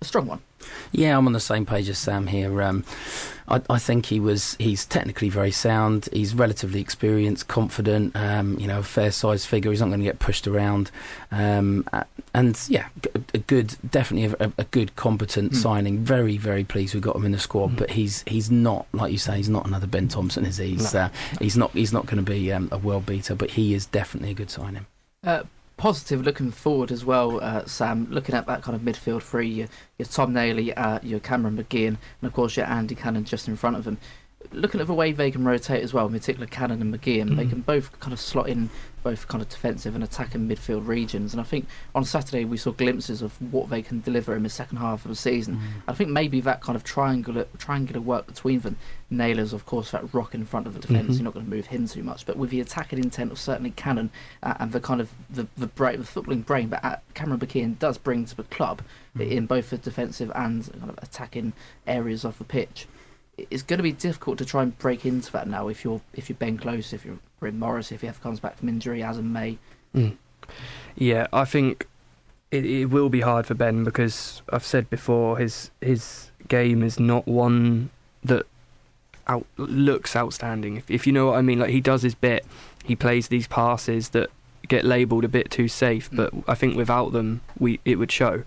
[SPEAKER 9] a strong one.
[SPEAKER 3] Yeah, I'm on the same page as Sam here. Um, I, I think he was. He's technically very sound. He's relatively experienced, confident. Um, you know, a fair size figure. He's not going to get pushed around. Um, and yeah, a, a good, definitely a, a good, competent mm. signing. Very, very pleased we got him in the squad. Mm. But he's he's not, like you say, he's not another Ben Thompson, is he? He's no. uh, he's not he's not going to be um, a world beater. But he is definitely a good signing.
[SPEAKER 9] Uh, Positive looking forward as well, uh, Sam. Looking at that kind of midfield three, your, your Tom Naylor, uh, your Cameron McGeehan, and of course your Andy Cannon just in front of him. Looking at the way they can rotate as well, in particular Cannon and McGeehan, mm. they can both kind of slot in both kind of defensive and attacking midfield regions. And I think on Saturday we saw glimpses of what they can deliver in the second half of the season. Mm. I think maybe that kind of triangular triangular work between them. Naylor's, of course, that rock in front of the defence. Mm-hmm. You're not going to move him too much, but with the attacking intent of certainly Cannon uh, and the kind of the the, brain, the footballing brain that uh, Cameron McGeehan does bring to the club mm. in both the defensive and kind of attacking areas of the pitch. It's going to be difficult to try and break into that now if you're if you're Ben Close, if you're Bryn Morris, if he ever comes back from injury, as in May.
[SPEAKER 15] Mm. Yeah, I think it, it will be hard for Ben because I've said before his his game is not one that out, looks outstanding. If, if you know what I mean, like he does his bit, he plays these passes that get labelled a bit too safe, mm. but I think without them, we it would show.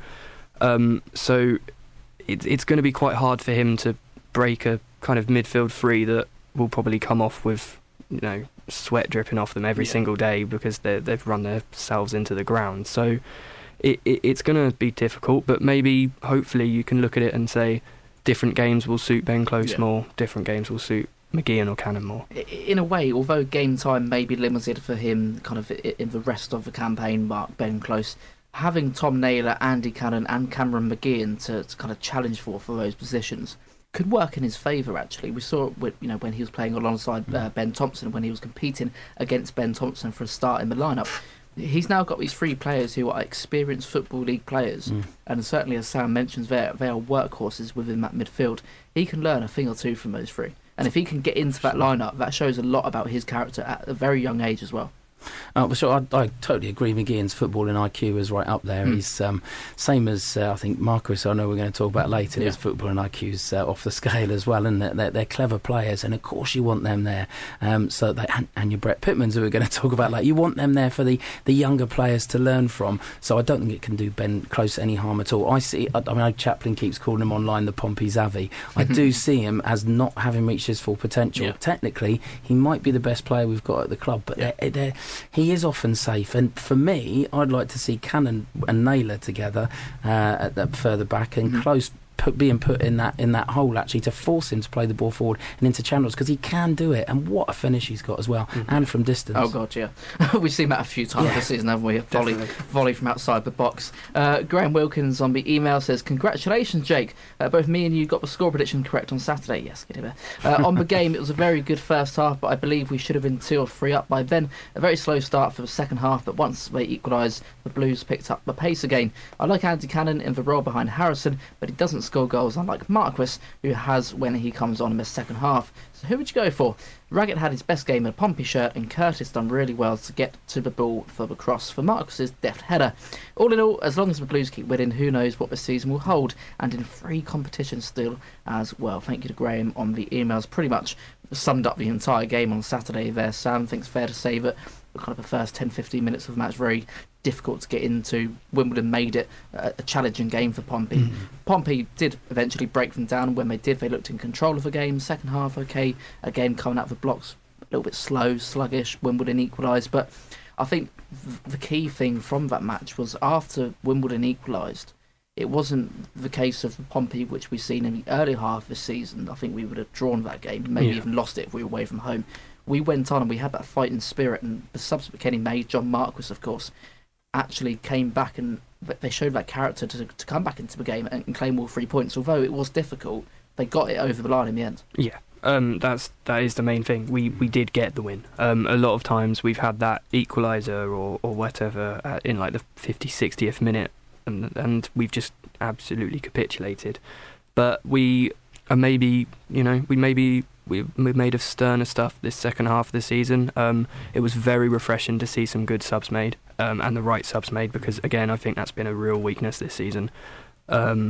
[SPEAKER 15] Um, so it, it's going to be quite hard for him to break a kind of midfield three that will probably come off with, you know, sweat dripping off them every yeah. single day because they they've run themselves into the ground. So it, it it's going to be difficult, but maybe hopefully you can look at it and say different games will suit Ben Close yeah. more, different games will suit McGeehan or Cannon more.
[SPEAKER 9] In a way, although game time may be limited for him kind of in the rest of the campaign, Mark Ben Close, having Tom Naylor, Andy Cannon and Cameron McGeehan to, to kind of challenge for for those positions could work in his favour. Actually, we saw it with, you know, when he was playing alongside uh, Ben Thompson, when he was competing against Ben Thompson for a start in the lineup. He's now got these three players who are experienced Football League players, mm. and certainly, as Sam mentions, they they are workhorses within that midfield. He can learn a thing or two from those three, and if he can get into that lineup, that shows a lot about his character at a very young age as well.
[SPEAKER 3] Uh, so I, I totally agree. McGeehan's footballing I Q is right up there. Mm. He's um, same as uh, I think Marcus. I know we're going to talk about later. Yeah. His footballing I Q's uh, off the scale as well, and they're, they're, they're clever players. And of course, you want them there. Um, so they, and, and your Brett Pitmans, who we're going to talk about, like you want them there for the, the younger players to learn from. So I don't think it can do Ben Close any harm at all. I see. I, I mean, Chaplin keeps calling him online the Pompey Xavi. I do see him as not having reached his full potential. Yeah. Technically, he might be the best player we've got at the club, but yeah. they're, they're, he is often safe, and for me I'd like to see Cannon and Naylor together uh, at that further back and mm-hmm. Close put, being put in that in that hole actually to force him to play the ball forward and into channels, because he can do it, and what a finish he's got as well, mm-hmm. and from distance.
[SPEAKER 9] Oh god, yeah. We've seen that a few times yeah. this season, haven't we? Volley, volley from outside the box. uh, Graham Wilkins on the email says, congratulations Jake, uh, both me and you got the score prediction correct on Saturday. Yes, get it there. Uh, on the game, it was a very good first half, but I believe we should have been two or three up by then. A very slow start for the second half, but once they equalised, the Blues picked up the pace again. I like Andy Cannon in the role behind Harrison, but he doesn't score goals unlike Marquis, who has when he comes on in the second half. So who would you go for? Raggett had his best game in a Pompey shirt, and Curtis done really well to get to the ball for the cross for Marquis's deft header. All in all, as long as the Blues keep winning, who knows what the season will hold, and in free competition still as well. Thank you to Graham on the emails. Pretty much summed up the entire game on Saturday there, Sam. I think it's fair to say that kind of the first ten to fifteen minutes of the match very difficult to get into. Wimbledon made it a, a challenging game for Pompey. Mm. Pompey did eventually break them down. When they did, they looked in control of the game. Second half, okay, again coming out of the blocks a little bit slow, sluggish. Wimbledon equalised, but I think th- the key thing from that match was after Wimbledon equalised, it wasn't the case of Pompey which we've seen in the early half of the season. I think we would have drawn that game, maybe yeah. even lost it if we were away from home. We went on and we had that fighting spirit, and the subs that Kenny made, John Marquis of course, actually came back, and they showed that character to, to come back into the game and, and claim all three points. Although it was difficult, they got it over the line in the end. Yeah,
[SPEAKER 15] um, that's that is the main thing. We we did get the win. Um, a lot of times we've had that equaliser or, or whatever uh, in like the fiftieth, sixtieth minute, and, and we've just absolutely capitulated. But we are maybe, you know, we maybe... we we made of sterner stuff this second half of the season. Um, it was very refreshing to see some good subs made, um, and the right subs made, because again I think that's been a real weakness this season. Um,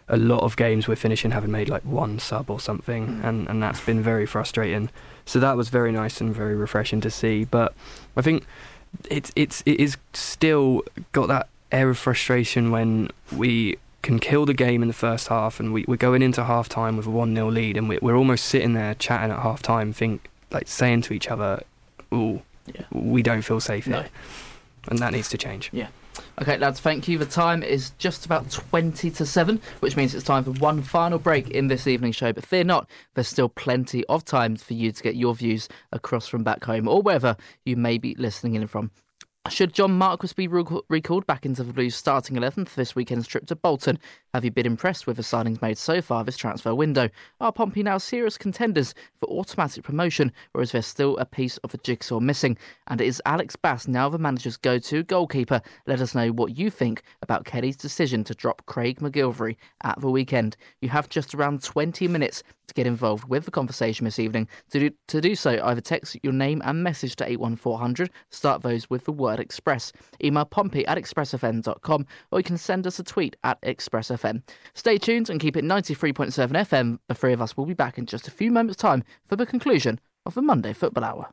[SPEAKER 15] a lot of games we're finishing having made like one sub or something, mm. and, and that's been very frustrating. So that was very nice and very refreshing to see. But I think it's it's it is still got that air of frustration when we can kill the game in the first half and we, we're going into half time with a one nil lead, and we, we're almost sitting there chatting at half time, think like saying to each other, ooh, yeah. we don't feel safe no. here. And that needs to change.
[SPEAKER 9] Yeah. OK, lads, thank you. The time is just about twenty to seven, which means it's time for one final break in this evening's show. But fear not, there's still plenty of time for you to get your views across from back home or wherever you may be listening in from. Should John Marquis be recalled back into the Blues starting eleven for this weekend's trip to Bolton? Have you been impressed with the signings made so far this transfer window? Are Pompey now serious contenders for automatic promotion, or is there still a piece of the jigsaw missing? And is Alex Bass now the manager's go-to goalkeeper? Let us know what you think about Kelly's decision to drop Craig McGilvery at the weekend. You have just around twenty minutes to get involved with the conversation this evening. To do, to do so, either text your name and message to eight one four hundred, start those with the word Express. Email pompey at express f m dot com, or you can send us a tweet at express f m. Stay tuned and keep it ninety-three point seven F M. The three of us will be back in just a few moments' time for the conclusion of the Monday Football Hour.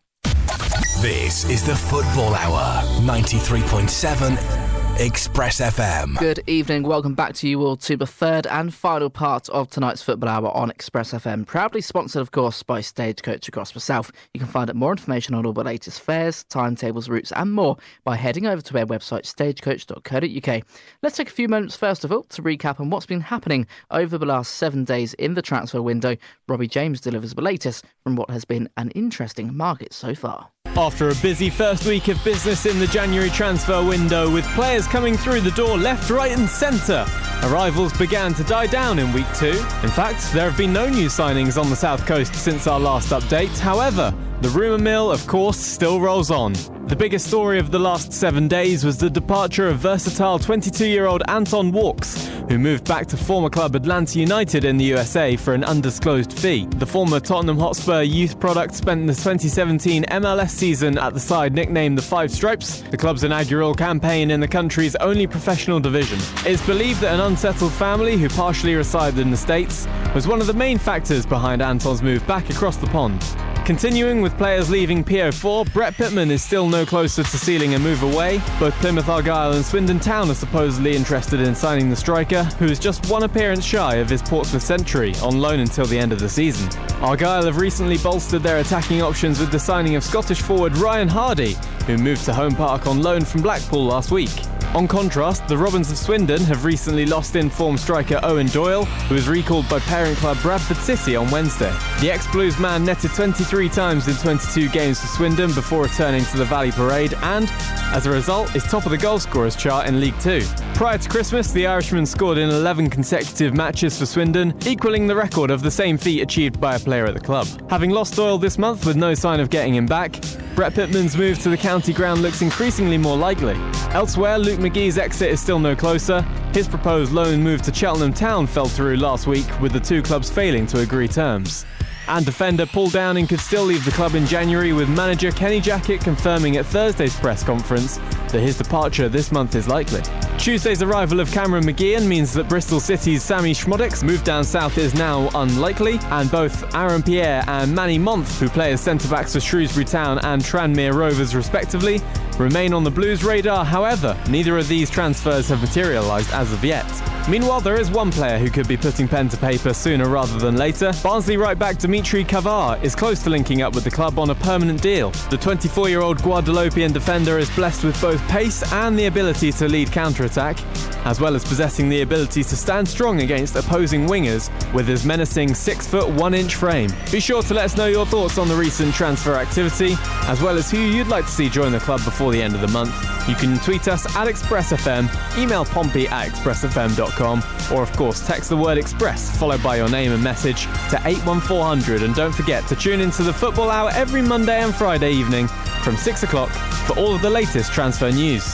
[SPEAKER 1] This is the Football Hour, ninety-three point seven Express F M.
[SPEAKER 9] Good evening, welcome back to you all to the third and final part of tonight's Football Hour on Express F M. Proudly sponsored, of course, by Stagecoach across the South. You can find out more information on all the latest fares, timetables, routes and more by heading over to their website stagecoach dot co dot u k. Let's take a few moments first of all to recap on what's been happening over the last seven days in the transfer window. Robbie James delivers the latest from what has been an interesting market so far.
[SPEAKER 16] After a busy first week of business in the January transfer window, with players coming through the door left, right and centre, arrivals began to die down in week two. In fact, there have been no new signings on the South Coast since our last update. However, the rumour mill, of course, still rolls on. The biggest story of the last seven days was the departure of versatile twenty-two-year-old Anton Walkes, who moved back to former club Atlanta United in the U S A for an undisclosed fee. The former Tottenham Hotspur youth product spent the twenty seventeen M L S season at the side nicknamed the Five Stripes, the club's inaugural campaign in the country's only professional division. It's believed that an unsettled family who partially resided in the States was one of the main factors behind Anton's move back across the pond. Continuing with players leaving P O four, Brett Pittman is still no closer to sealing a move away. Both Plymouth Argyle and Swindon Town are supposedly interested in signing the striker, who is just one appearance shy of his Portsmouth century, on loan until the end of the season. Argyle have recently bolstered their attacking options with the signing of Scottish forward Ryan Hardy, who moved to Home Park on loan from Blackpool last week. On contrast, the Robins of Swindon have recently lost in-form striker Owen Doyle, who was recalled by parent club Bradford City on Wednesday. The ex-Blues man netted twenty-three times in twenty-two games for Swindon before returning to the Valley Parade and, as a result, is top of the goal scorers chart in League Two. Prior to Christmas, the Irishman scored in eleven consecutive matches for Swindon, equalling the record of the same feat achieved by a player at the club. Having lost Doyle this month with no sign of getting him back, Brett Pittman's move to the county ground looks increasingly more likely. Elsewhere, Luke McGee's exit is still no closer. His proposed loan move to Cheltenham Town fell through last week, with the two clubs failing to agree terms. And defender Paul Downing could still leave the club in January, with manager Kenny Jackett confirming at Thursday's press conference that his departure this month is likely. Tuesday's arrival of Cameron McGeehan means that Bristol City's Sammy Schmodek's move down south is now unlikely, and both Aaron Pierre and Manny Month, who play as centre-backs for Shrewsbury Town and Tranmere Rovers respectively, remain on the Blues' radar. However, neither of these transfers have materialised as of yet. Meanwhile, there is one player who could be putting pen to paper sooner rather than later. Barnsley right-back Dimitri Kavar is close to linking up with the club on a permanent deal. The twenty-four-year-old Guadeloupean defender is blessed with both pace and the ability to lead counter-attack, as well as possessing the ability to stand strong against opposing wingers with his menacing six foot one inch frame. Be sure to let us know your thoughts on the recent transfer activity, as well as who you'd like to see join the club before the end of the month. You can tweet us at ExpressFM, email Pompey at express f m dot com, or of course text the word Express followed by your name and message to eight one four hundred. And don't forget to tune into the Football Hour every Monday and Friday evening from six o'clock for all of the latest transfer news.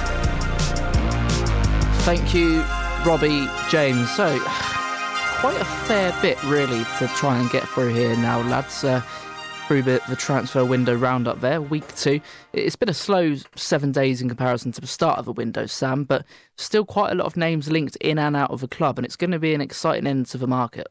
[SPEAKER 9] Thank you, Robbie James. So, quite a fair bit really to try and get through here now, lads. Uh, through the, the transfer window roundup there, week two. It's been a slow seven days in comparison to the start of the window, Sam, but still quite a lot of names linked in and out of the club, and it's going to be an exciting end to the market.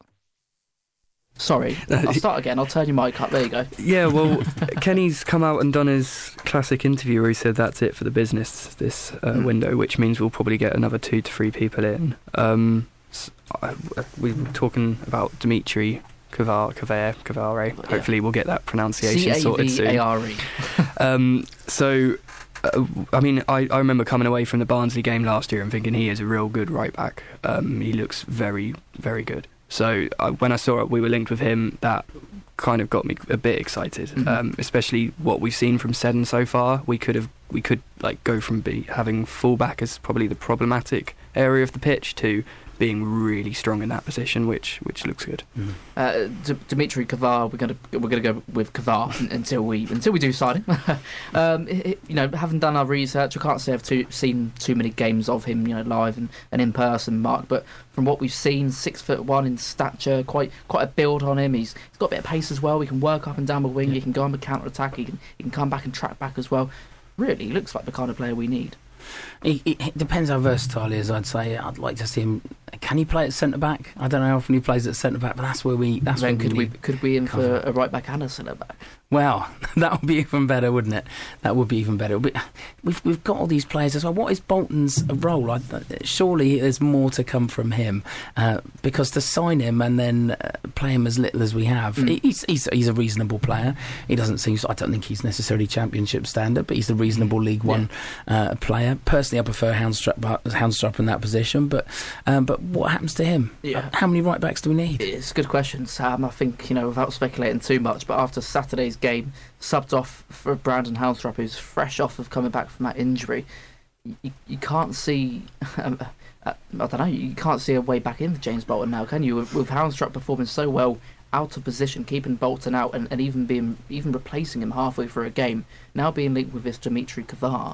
[SPEAKER 9] Sorry, I'll start again. I'll turn your mic up. There you go.
[SPEAKER 15] Yeah, well, Kenny's come out and done his classic interview where he said that's it for the business this uh, mm. window, which means we'll probably get another two to three people in. Um, so I, we were talking about Dimitri Cavar, Cavar, Cavare. Yeah. Hopefully we'll get that pronunciation sorted soon. C A V A R E. um, so, uh, I mean, I, I remember coming away from the Barnsley game last year and thinking he is a real good right back. Um, he looks very, very good. So uh, when I saw it, we were linked with him, that kind of got me a bit excited, mm-hmm. um, especially what we've seen from Seddon so far. We could have, we could like go from be having fullback as probably the problematic area of the pitch to being really strong in that position, which which looks good.
[SPEAKER 9] Mm. Uh, D- Dimitri Cavar, we're going to we're going to go with Cavar until we until we do sign him. um, it, you know, having done our research, I can't say I've too, seen too many games of him, you know, live and, and in person, Mark. But from what we've seen, six foot one in stature, quite quite a build on him. He's he's got a bit of pace as well. He can work up and down the wing. Yeah. He can go on the counter attack. He can he can come back and track back as well. Really, he looks like the kind of player we need.
[SPEAKER 3] It, it depends how versatile he is. I'd say I'd like to see him. Can he play at centre back? I don't know how often he plays at centre back, but that's where we. That's
[SPEAKER 9] then
[SPEAKER 3] where
[SPEAKER 9] could
[SPEAKER 3] we,
[SPEAKER 9] we could we in for a right back and a centre back?
[SPEAKER 3] Well, that would be even better, wouldn't it? That would be even better. But we've we've got all these players as well. What is Bolton's role? I, surely there's more to come from him, uh, because to sign him and then uh, play him as little as we have, mm. he's, he's he's a reasonable player. He doesn't seem. I don't think he's necessarily Championship standard, but he's a reasonable League One yeah. uh, player. Personally, I prefer Houndstrup, Houndstrup in that position. But um, but what happens to him?
[SPEAKER 9] Yeah.
[SPEAKER 3] How many right backs do we need?
[SPEAKER 9] It's a good question, Sam. I think, you know, without speculating too much, but after Saturday's game, subbed off for Brandon Houndstrup, who's fresh off of coming back from that injury, you, you can't see, um, uh, I don't know, you can't see a way back in for James Bolton now, can you? With, with Houndstrup performing so well out of position, keeping Bolton out, and, and even being even replacing him halfway through a game, now being linked with this Dimitri Cavar,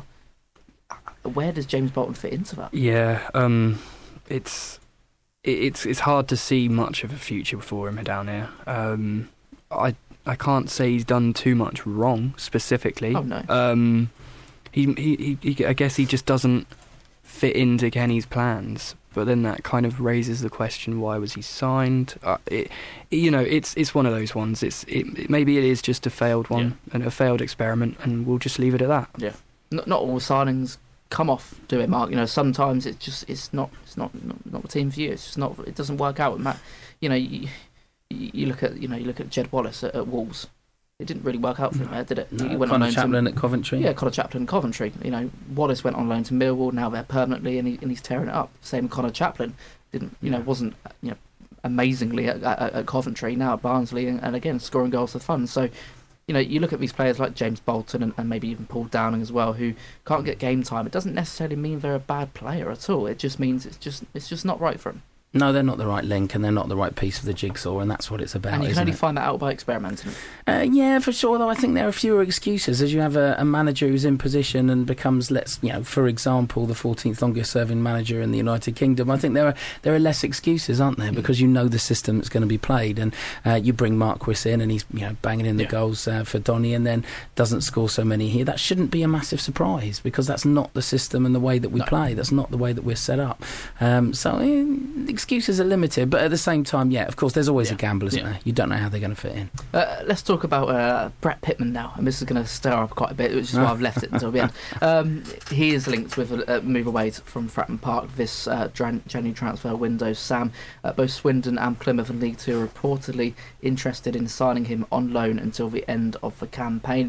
[SPEAKER 9] where does James Bolton fit into that?
[SPEAKER 15] Yeah, um, it's it's it's hard to see much of a future for him down here. Um, I I can't say he's done too much wrong specifically.
[SPEAKER 9] Oh no.
[SPEAKER 15] Um, he, he he I guess he just doesn't fit into Kenny's plans. But then that kind of raises the question: why was he signed? Uh, it, you know, it's it's one of those ones. It's it, maybe it is just a failed one yeah. and a failed experiment, and we'll just leave it at that.
[SPEAKER 9] Yeah. Not not all signings come off, do it, Mark? You know, sometimes it's just it's not it's not not, not the team for you. It's just not. It doesn't work out. Matt, you know, you, you look at you know you look at Jed Wallace at, at Wolves. It didn't really work out for him there, did it?
[SPEAKER 3] No,
[SPEAKER 9] he went
[SPEAKER 3] Connor
[SPEAKER 9] on loan
[SPEAKER 3] Chaplin
[SPEAKER 9] to,
[SPEAKER 3] at Coventry.
[SPEAKER 9] Yeah, Connor Chaplin at Coventry. You know, Wallace went on loan to Millwall. Now they're permanently, and, he, and he's tearing it up. Same Connor Chaplin didn't you know wasn't you know amazingly at, at, at Coventry. Now at Barnsley, and, and again scoring goals for fun. So. You know, you look at these players like James Bolton and, and maybe even Paul Downing as well, who can't get game time. It doesn't necessarily mean they're a bad player at all. It just means it's just it's just not right for them.
[SPEAKER 3] No, they're not the right link, and they're not the right piece of the jigsaw, and that's what it's about.
[SPEAKER 9] And you can
[SPEAKER 3] isn't
[SPEAKER 9] only
[SPEAKER 3] it?
[SPEAKER 9] find that out by experimenting.
[SPEAKER 3] Uh, yeah, for sure. Though I think there are fewer excuses as you have a, a manager who's in position and becomes, let's you know, for example, the fourteenth longest-serving manager in the United Kingdom. I think there are there are less excuses, aren't there? Because you know the system that's going to be played, and uh, you bring Marquis in, and he's you know banging in the yeah. goals uh, for Donny, and then doesn't score so many here. That shouldn't be a massive surprise because that's not the system and the way that we no. play. That's not the way that we're set up. Um, so eh, excuses are limited. But at the same time, yeah, of course, there's always yeah. a gamble, isn't yeah. there? You don't know how they're going to fit in.
[SPEAKER 9] Uh, let's talk about uh, Brett Pittman now, and this is going to stir up quite a bit, which is why I've left it until the end. Um, he is linked with a, a move away from Fratton Park this uh, January transfer window. Sam, uh, both Swindon and Plymouth in League Two are reportedly interested in signing him on loan until the end of the campaign.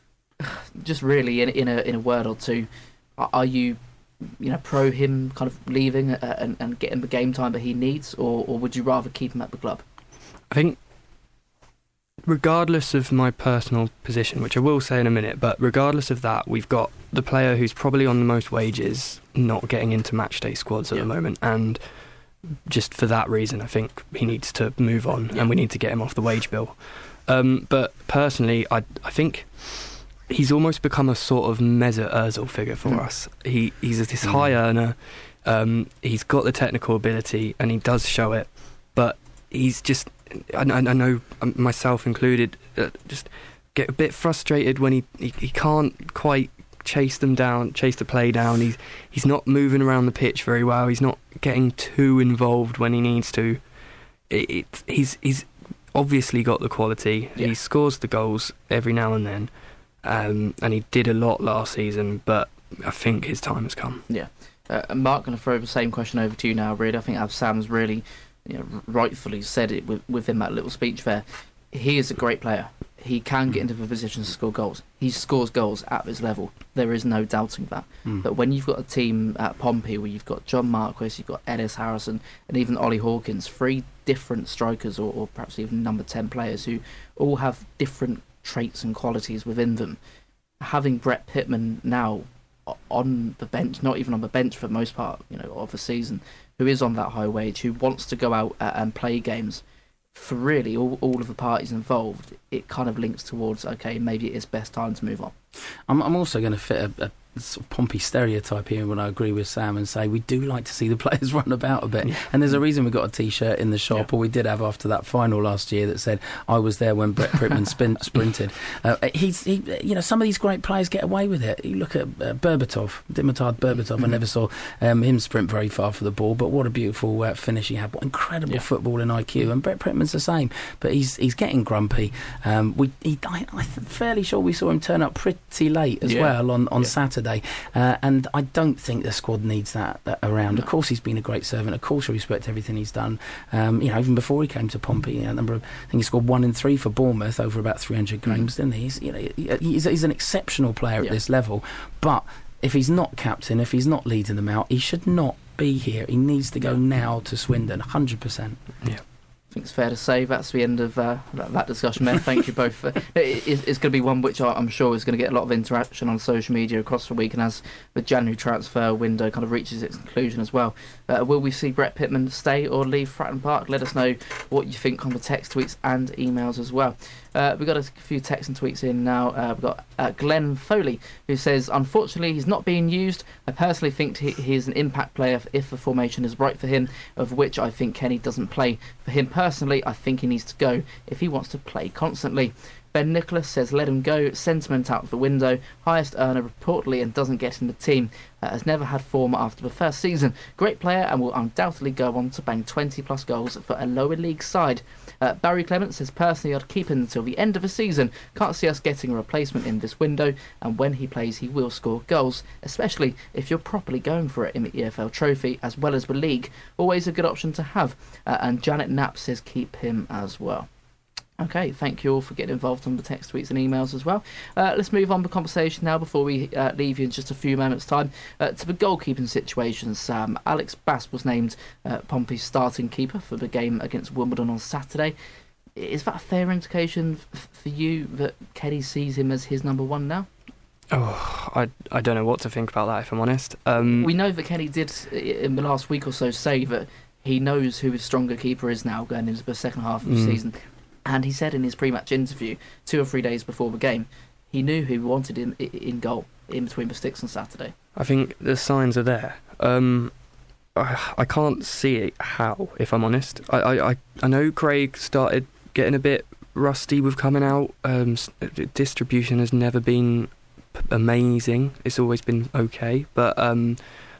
[SPEAKER 9] Just really, in, in a in a word or two, are, are you? You know, pro him kind of leaving uh, and, and getting the game time that he needs, or, or would you rather keep him at the club?
[SPEAKER 15] I think, regardless of my personal position, which I will say in a minute, but regardless of that, we've got the player who's probably on the most wages not getting into matchday squads at yeah. the moment, and just for that reason, I think he needs to move on, yeah. and we need to get him off the wage bill. Um, but personally, I I think. He's almost become a sort of Mesut Ozil figure for mm. us. He he's this mm. high earner. Um, he's got the technical ability, and he does show it. But he's just, I, I know myself included, uh, just get a bit frustrated when he, he, he can't quite chase them down, chase the play down. He's he's not moving around the pitch very well. He's not getting too involved when he needs to. It, it, he's he's obviously got the quality. Yeah. He scores the goals every now and then, um, and he did a lot last season. But I think his time has come.
[SPEAKER 9] Yeah, uh, Mark, going to throw the same question over to you now. Really, I think as Sam's really, you know, rightfully said it with, within that little speech there. He is a great player. He can get into the position to score goals. He scores goals at this level. There is no doubting that. Mm. But when you've got a team at Pompey where you've got John Marquis, you've got Ellis Harrison, and even Ollie Hawkins, three different strikers or, or perhaps even number ten players who all have different traits and qualities within them, having Brett Pitman now on the bench, not even on the bench for the most part, you know, of the season, who is on that high wage, who wants to go out uh, and play games, for really all, all of the parties involved, it kind of links towards, okay, maybe it is best time to move on.
[SPEAKER 3] I'm, I'm also going to fit a, a sort of Pompey stereotype here when I agree with Sam and say we do like to see the players run about a bit. Yeah. And there's a reason we got a T-shirt in the shop, yeah. or we did have after that final last year that said, I was there when Brett Pitman spin, sprinted. Uh, he's, he, you know, some of these great players get away with it. You look at uh, Berbatov, Dimitar Berbatov. Mm-hmm. I never saw um, him sprint very far for the ball, but what a beautiful uh, finish he had. What incredible yeah. footballing I Q. And Brett Pitman's the same, but he's he's getting grumpy. Um, we, he, I, I'm fairly sure we saw him turn up pretty late as yeah. well on, on yeah. Saturday. Uh, and I don't think the squad needs that, that around. No. Of course, he's been a great servant. Of course, I respect everything he's done. Um, you know, even before he came to Pompey, you know, a number of, I think he scored one in three for Bournemouth over about three hundred games, mm. didn't he? He's, you know, he's, he's an exceptional player yeah. at this level. But if he's not captain, if he's not leading them out, he should not be here. He needs to go now to Swindon, one hundred percent.
[SPEAKER 9] Yeah. I think it's fair to say that's the end of uh, that, that discussion there. Thank you both. Uh, it, it's it's going to be one which I'm sure is going to get a lot of interaction on social media across the week, and as the January transfer window kind of reaches its conclusion as well. Uh, will we see Brett Pitman stay or leave Fratton Park? Let us know what you think on the text, tweets and emails as well. Uh, we've got a few texts and tweets in now. Uh, we've got uh, Glenn Foley, who says, unfortunately, he's not being used. I personally think he, he is an impact player if the formation is right for him, of which I think Kenny doesn't play. For him personally, I think he needs to go if he wants to play constantly. Ben Nicholas says, let him go, sentiment out the window, highest earner reportedly and doesn't get in the team, uh, has never had form after the first season, great player and will undoubtedly go on to bang twenty plus goals for a lower league side. Uh, Barry Clement says, personally I'd keep him until the end of the season, can't see us getting a replacement in this window, and when he plays he will score goals, especially if you're properly going for it in the E F L Trophy as well as the league, always a good option to have. Uh, and Janet Knapp says keep him as well. Okay, thank you all for getting involved on the text, tweets and emails as well. Uh, let's move on the conversation now before we uh, leave you in just a few moments' time uh, to the goalkeeping situation. Sam, Alex Bass was named uh, Pompey's starting keeper for the game against Wimbledon on Saturday. Is that a fair indication f- for you that Kenny sees him as his number one now?
[SPEAKER 15] Oh, I, I don't know what to think about that, if I'm honest. Um,
[SPEAKER 9] we know that Kenny did, in the last week or so, say that he knows who his stronger keeper is now going into the second half of the mm. season. And he said in his pre-match interview, two or three days before the game, he knew who he wanted him in goal, in between the sticks on Saturday.
[SPEAKER 15] I think the signs are there. Um, I, I can't see it how, if I'm honest. I, I, I know Craig started getting a bit rusty with coming out. Um, distribution has never been amazing. It's always been okay. But um,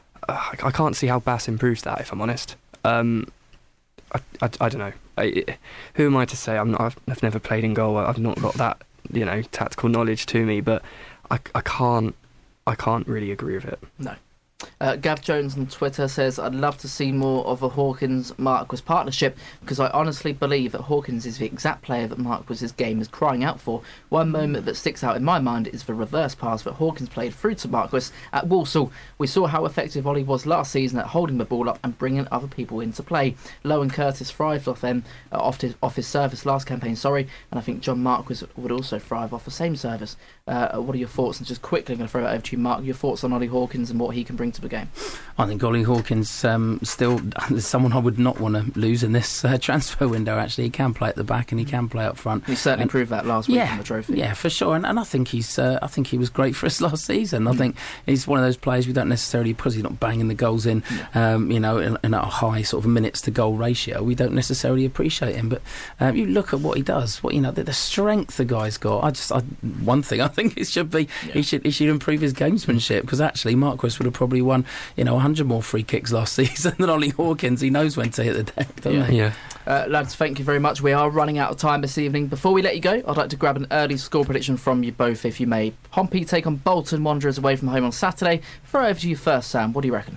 [SPEAKER 15] I, I can't see how Bass improves that, if I'm honest. Um, I, I, I don't know. I, who am I to say? I'm not, I've, I've never played in goal. I've not got that, you know, tactical knowledge to me. But I, I can't, I can't really agree with it.
[SPEAKER 9] No. Uh, Gav Jones on Twitter says, I'd love to see more of a Hawkins-Marquis partnership because I honestly believe that Hawkins is the exact player that Marquis' game is crying out for. One moment that sticks out in my mind is the reverse pass that Hawkins played through to Marquis at Walsall. We saw how effective Ollie was last season at holding the ball up and bringing other people into play. Lowe and Curtis thrived off them, uh, off, his, off his service last campaign, sorry, and I think John Marquis would also thrive off the same service. Uh, what are your thoughts? And just quickly, I'm going to throw it over to you, Mark, your thoughts on Ollie Hawkins and what he can bring to the game?
[SPEAKER 3] I think Ollie Hawkins um, still is someone I would not want to lose in this uh, transfer window. Actually, he can play at the back and he can play up front.
[SPEAKER 9] He certainly
[SPEAKER 3] and,
[SPEAKER 9] proved that last week
[SPEAKER 3] yeah,
[SPEAKER 9] in the trophy.
[SPEAKER 3] Yeah, for sure. And, and I think he's uh, I think he was great for us last season. I
[SPEAKER 9] Mm.
[SPEAKER 3] think he's one of those players we don't necessarily, because he's not banging the goals in,
[SPEAKER 9] Yeah.
[SPEAKER 3] um, you know, in, in a high sort of minutes to goal ratio. We don't necessarily appreciate him. But um, you look at what he does. What you know, the, the strength the guy's got. I just I, one thing I think it should be
[SPEAKER 9] Yeah.
[SPEAKER 3] he should he should improve his gamesmanship, because actually Marquis would have probably won, you know, one hundred more free kicks last season than Ollie Hawkins. He knows when to hit the deck, doesn't
[SPEAKER 9] Yeah.
[SPEAKER 3] he?
[SPEAKER 15] Yeah.
[SPEAKER 9] Uh, lads, thank you very much. We are running out of time this evening. Before we let you go, I'd like to grab an early score prediction from you both, if you may. Pompey take on Bolton Wanderers away from home on Saturday. Throw over to you first, Sam. What do you reckon?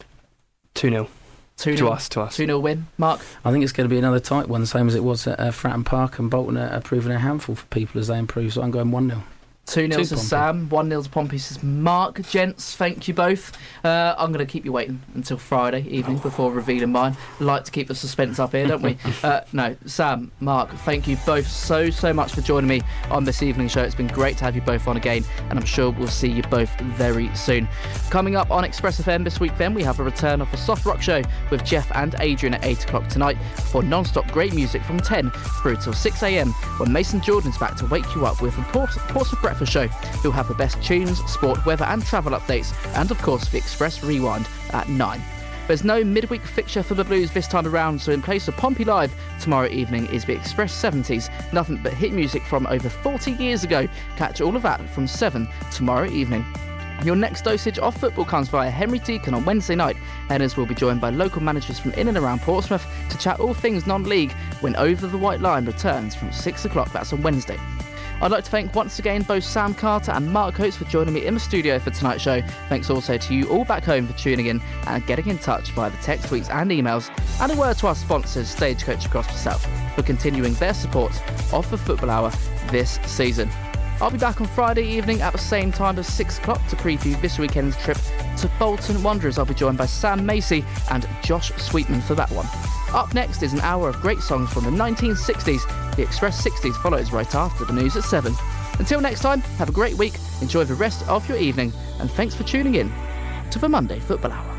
[SPEAKER 15] two nil.
[SPEAKER 9] two
[SPEAKER 15] To
[SPEAKER 9] nil
[SPEAKER 15] us, to us.
[SPEAKER 9] two nil win. Mark?
[SPEAKER 3] I think it's going to be another tight one, same as it was at uh, Fratton Park, and Bolton are, are proving a handful for people as they improve, so I'm going one nil.
[SPEAKER 9] two nil
[SPEAKER 3] Two
[SPEAKER 9] to
[SPEAKER 3] Pompey.
[SPEAKER 9] Sam, one nil to Pompey, says Mark. Gents, thank you both. Uh, I'm going to keep you waiting until Friday evening before revealing mine. Like to keep the suspense up here, don't we? uh, no, Sam, Mark, thank you both so, so much for joining me on this evening's show. It's been great to have you both on again, and I'm sure we'll see you both very soon. Coming up on Express F M this week, then, we have a return of the Soft Rock Show with Jeff and Adrian at eight o'clock tonight, for non-stop great music from ten through till six a m, when Mason Jordan's back to wake you up with a Port- Portsmouth Breakfast Show. You'll have the best tunes, sport, weather and travel updates, and of course the Express Rewind at nine. There's no midweek fixture for the Blues this time around, so in place of Pompey Live, tomorrow evening is the Express seventies, nothing but hit music from over forty years ago. Catch all of that from seven tomorrow evening. Your next dosage of football comes via Henry Deacon on Wednesday night. Henners will be joined by local managers from in and around Portsmouth to chat all things non-league when Over the White Line returns from six o'clock, that's on Wednesday. I'd like to thank once again both Sam Carter and Mark Coates for joining me in the studio for tonight's show. Thanks also to you all back home for tuning in and getting in touch via the text, tweets and emails. And a word to our sponsors, Stagecoach Across the South, for continuing their support of the Football Hour this season. I'll be back on Friday evening at the same time as six o'clock to preview this weekend's trip to Bolton Wanderers. I'll be joined by Sam Macy and Josh Sweetman for that one. Up next is an hour of great songs from the nineteen sixties. The Express sixties follows right after the news at seven. Until next time, have a great week, enjoy the rest of your evening, and thanks for tuning in to the Monday Football Hour.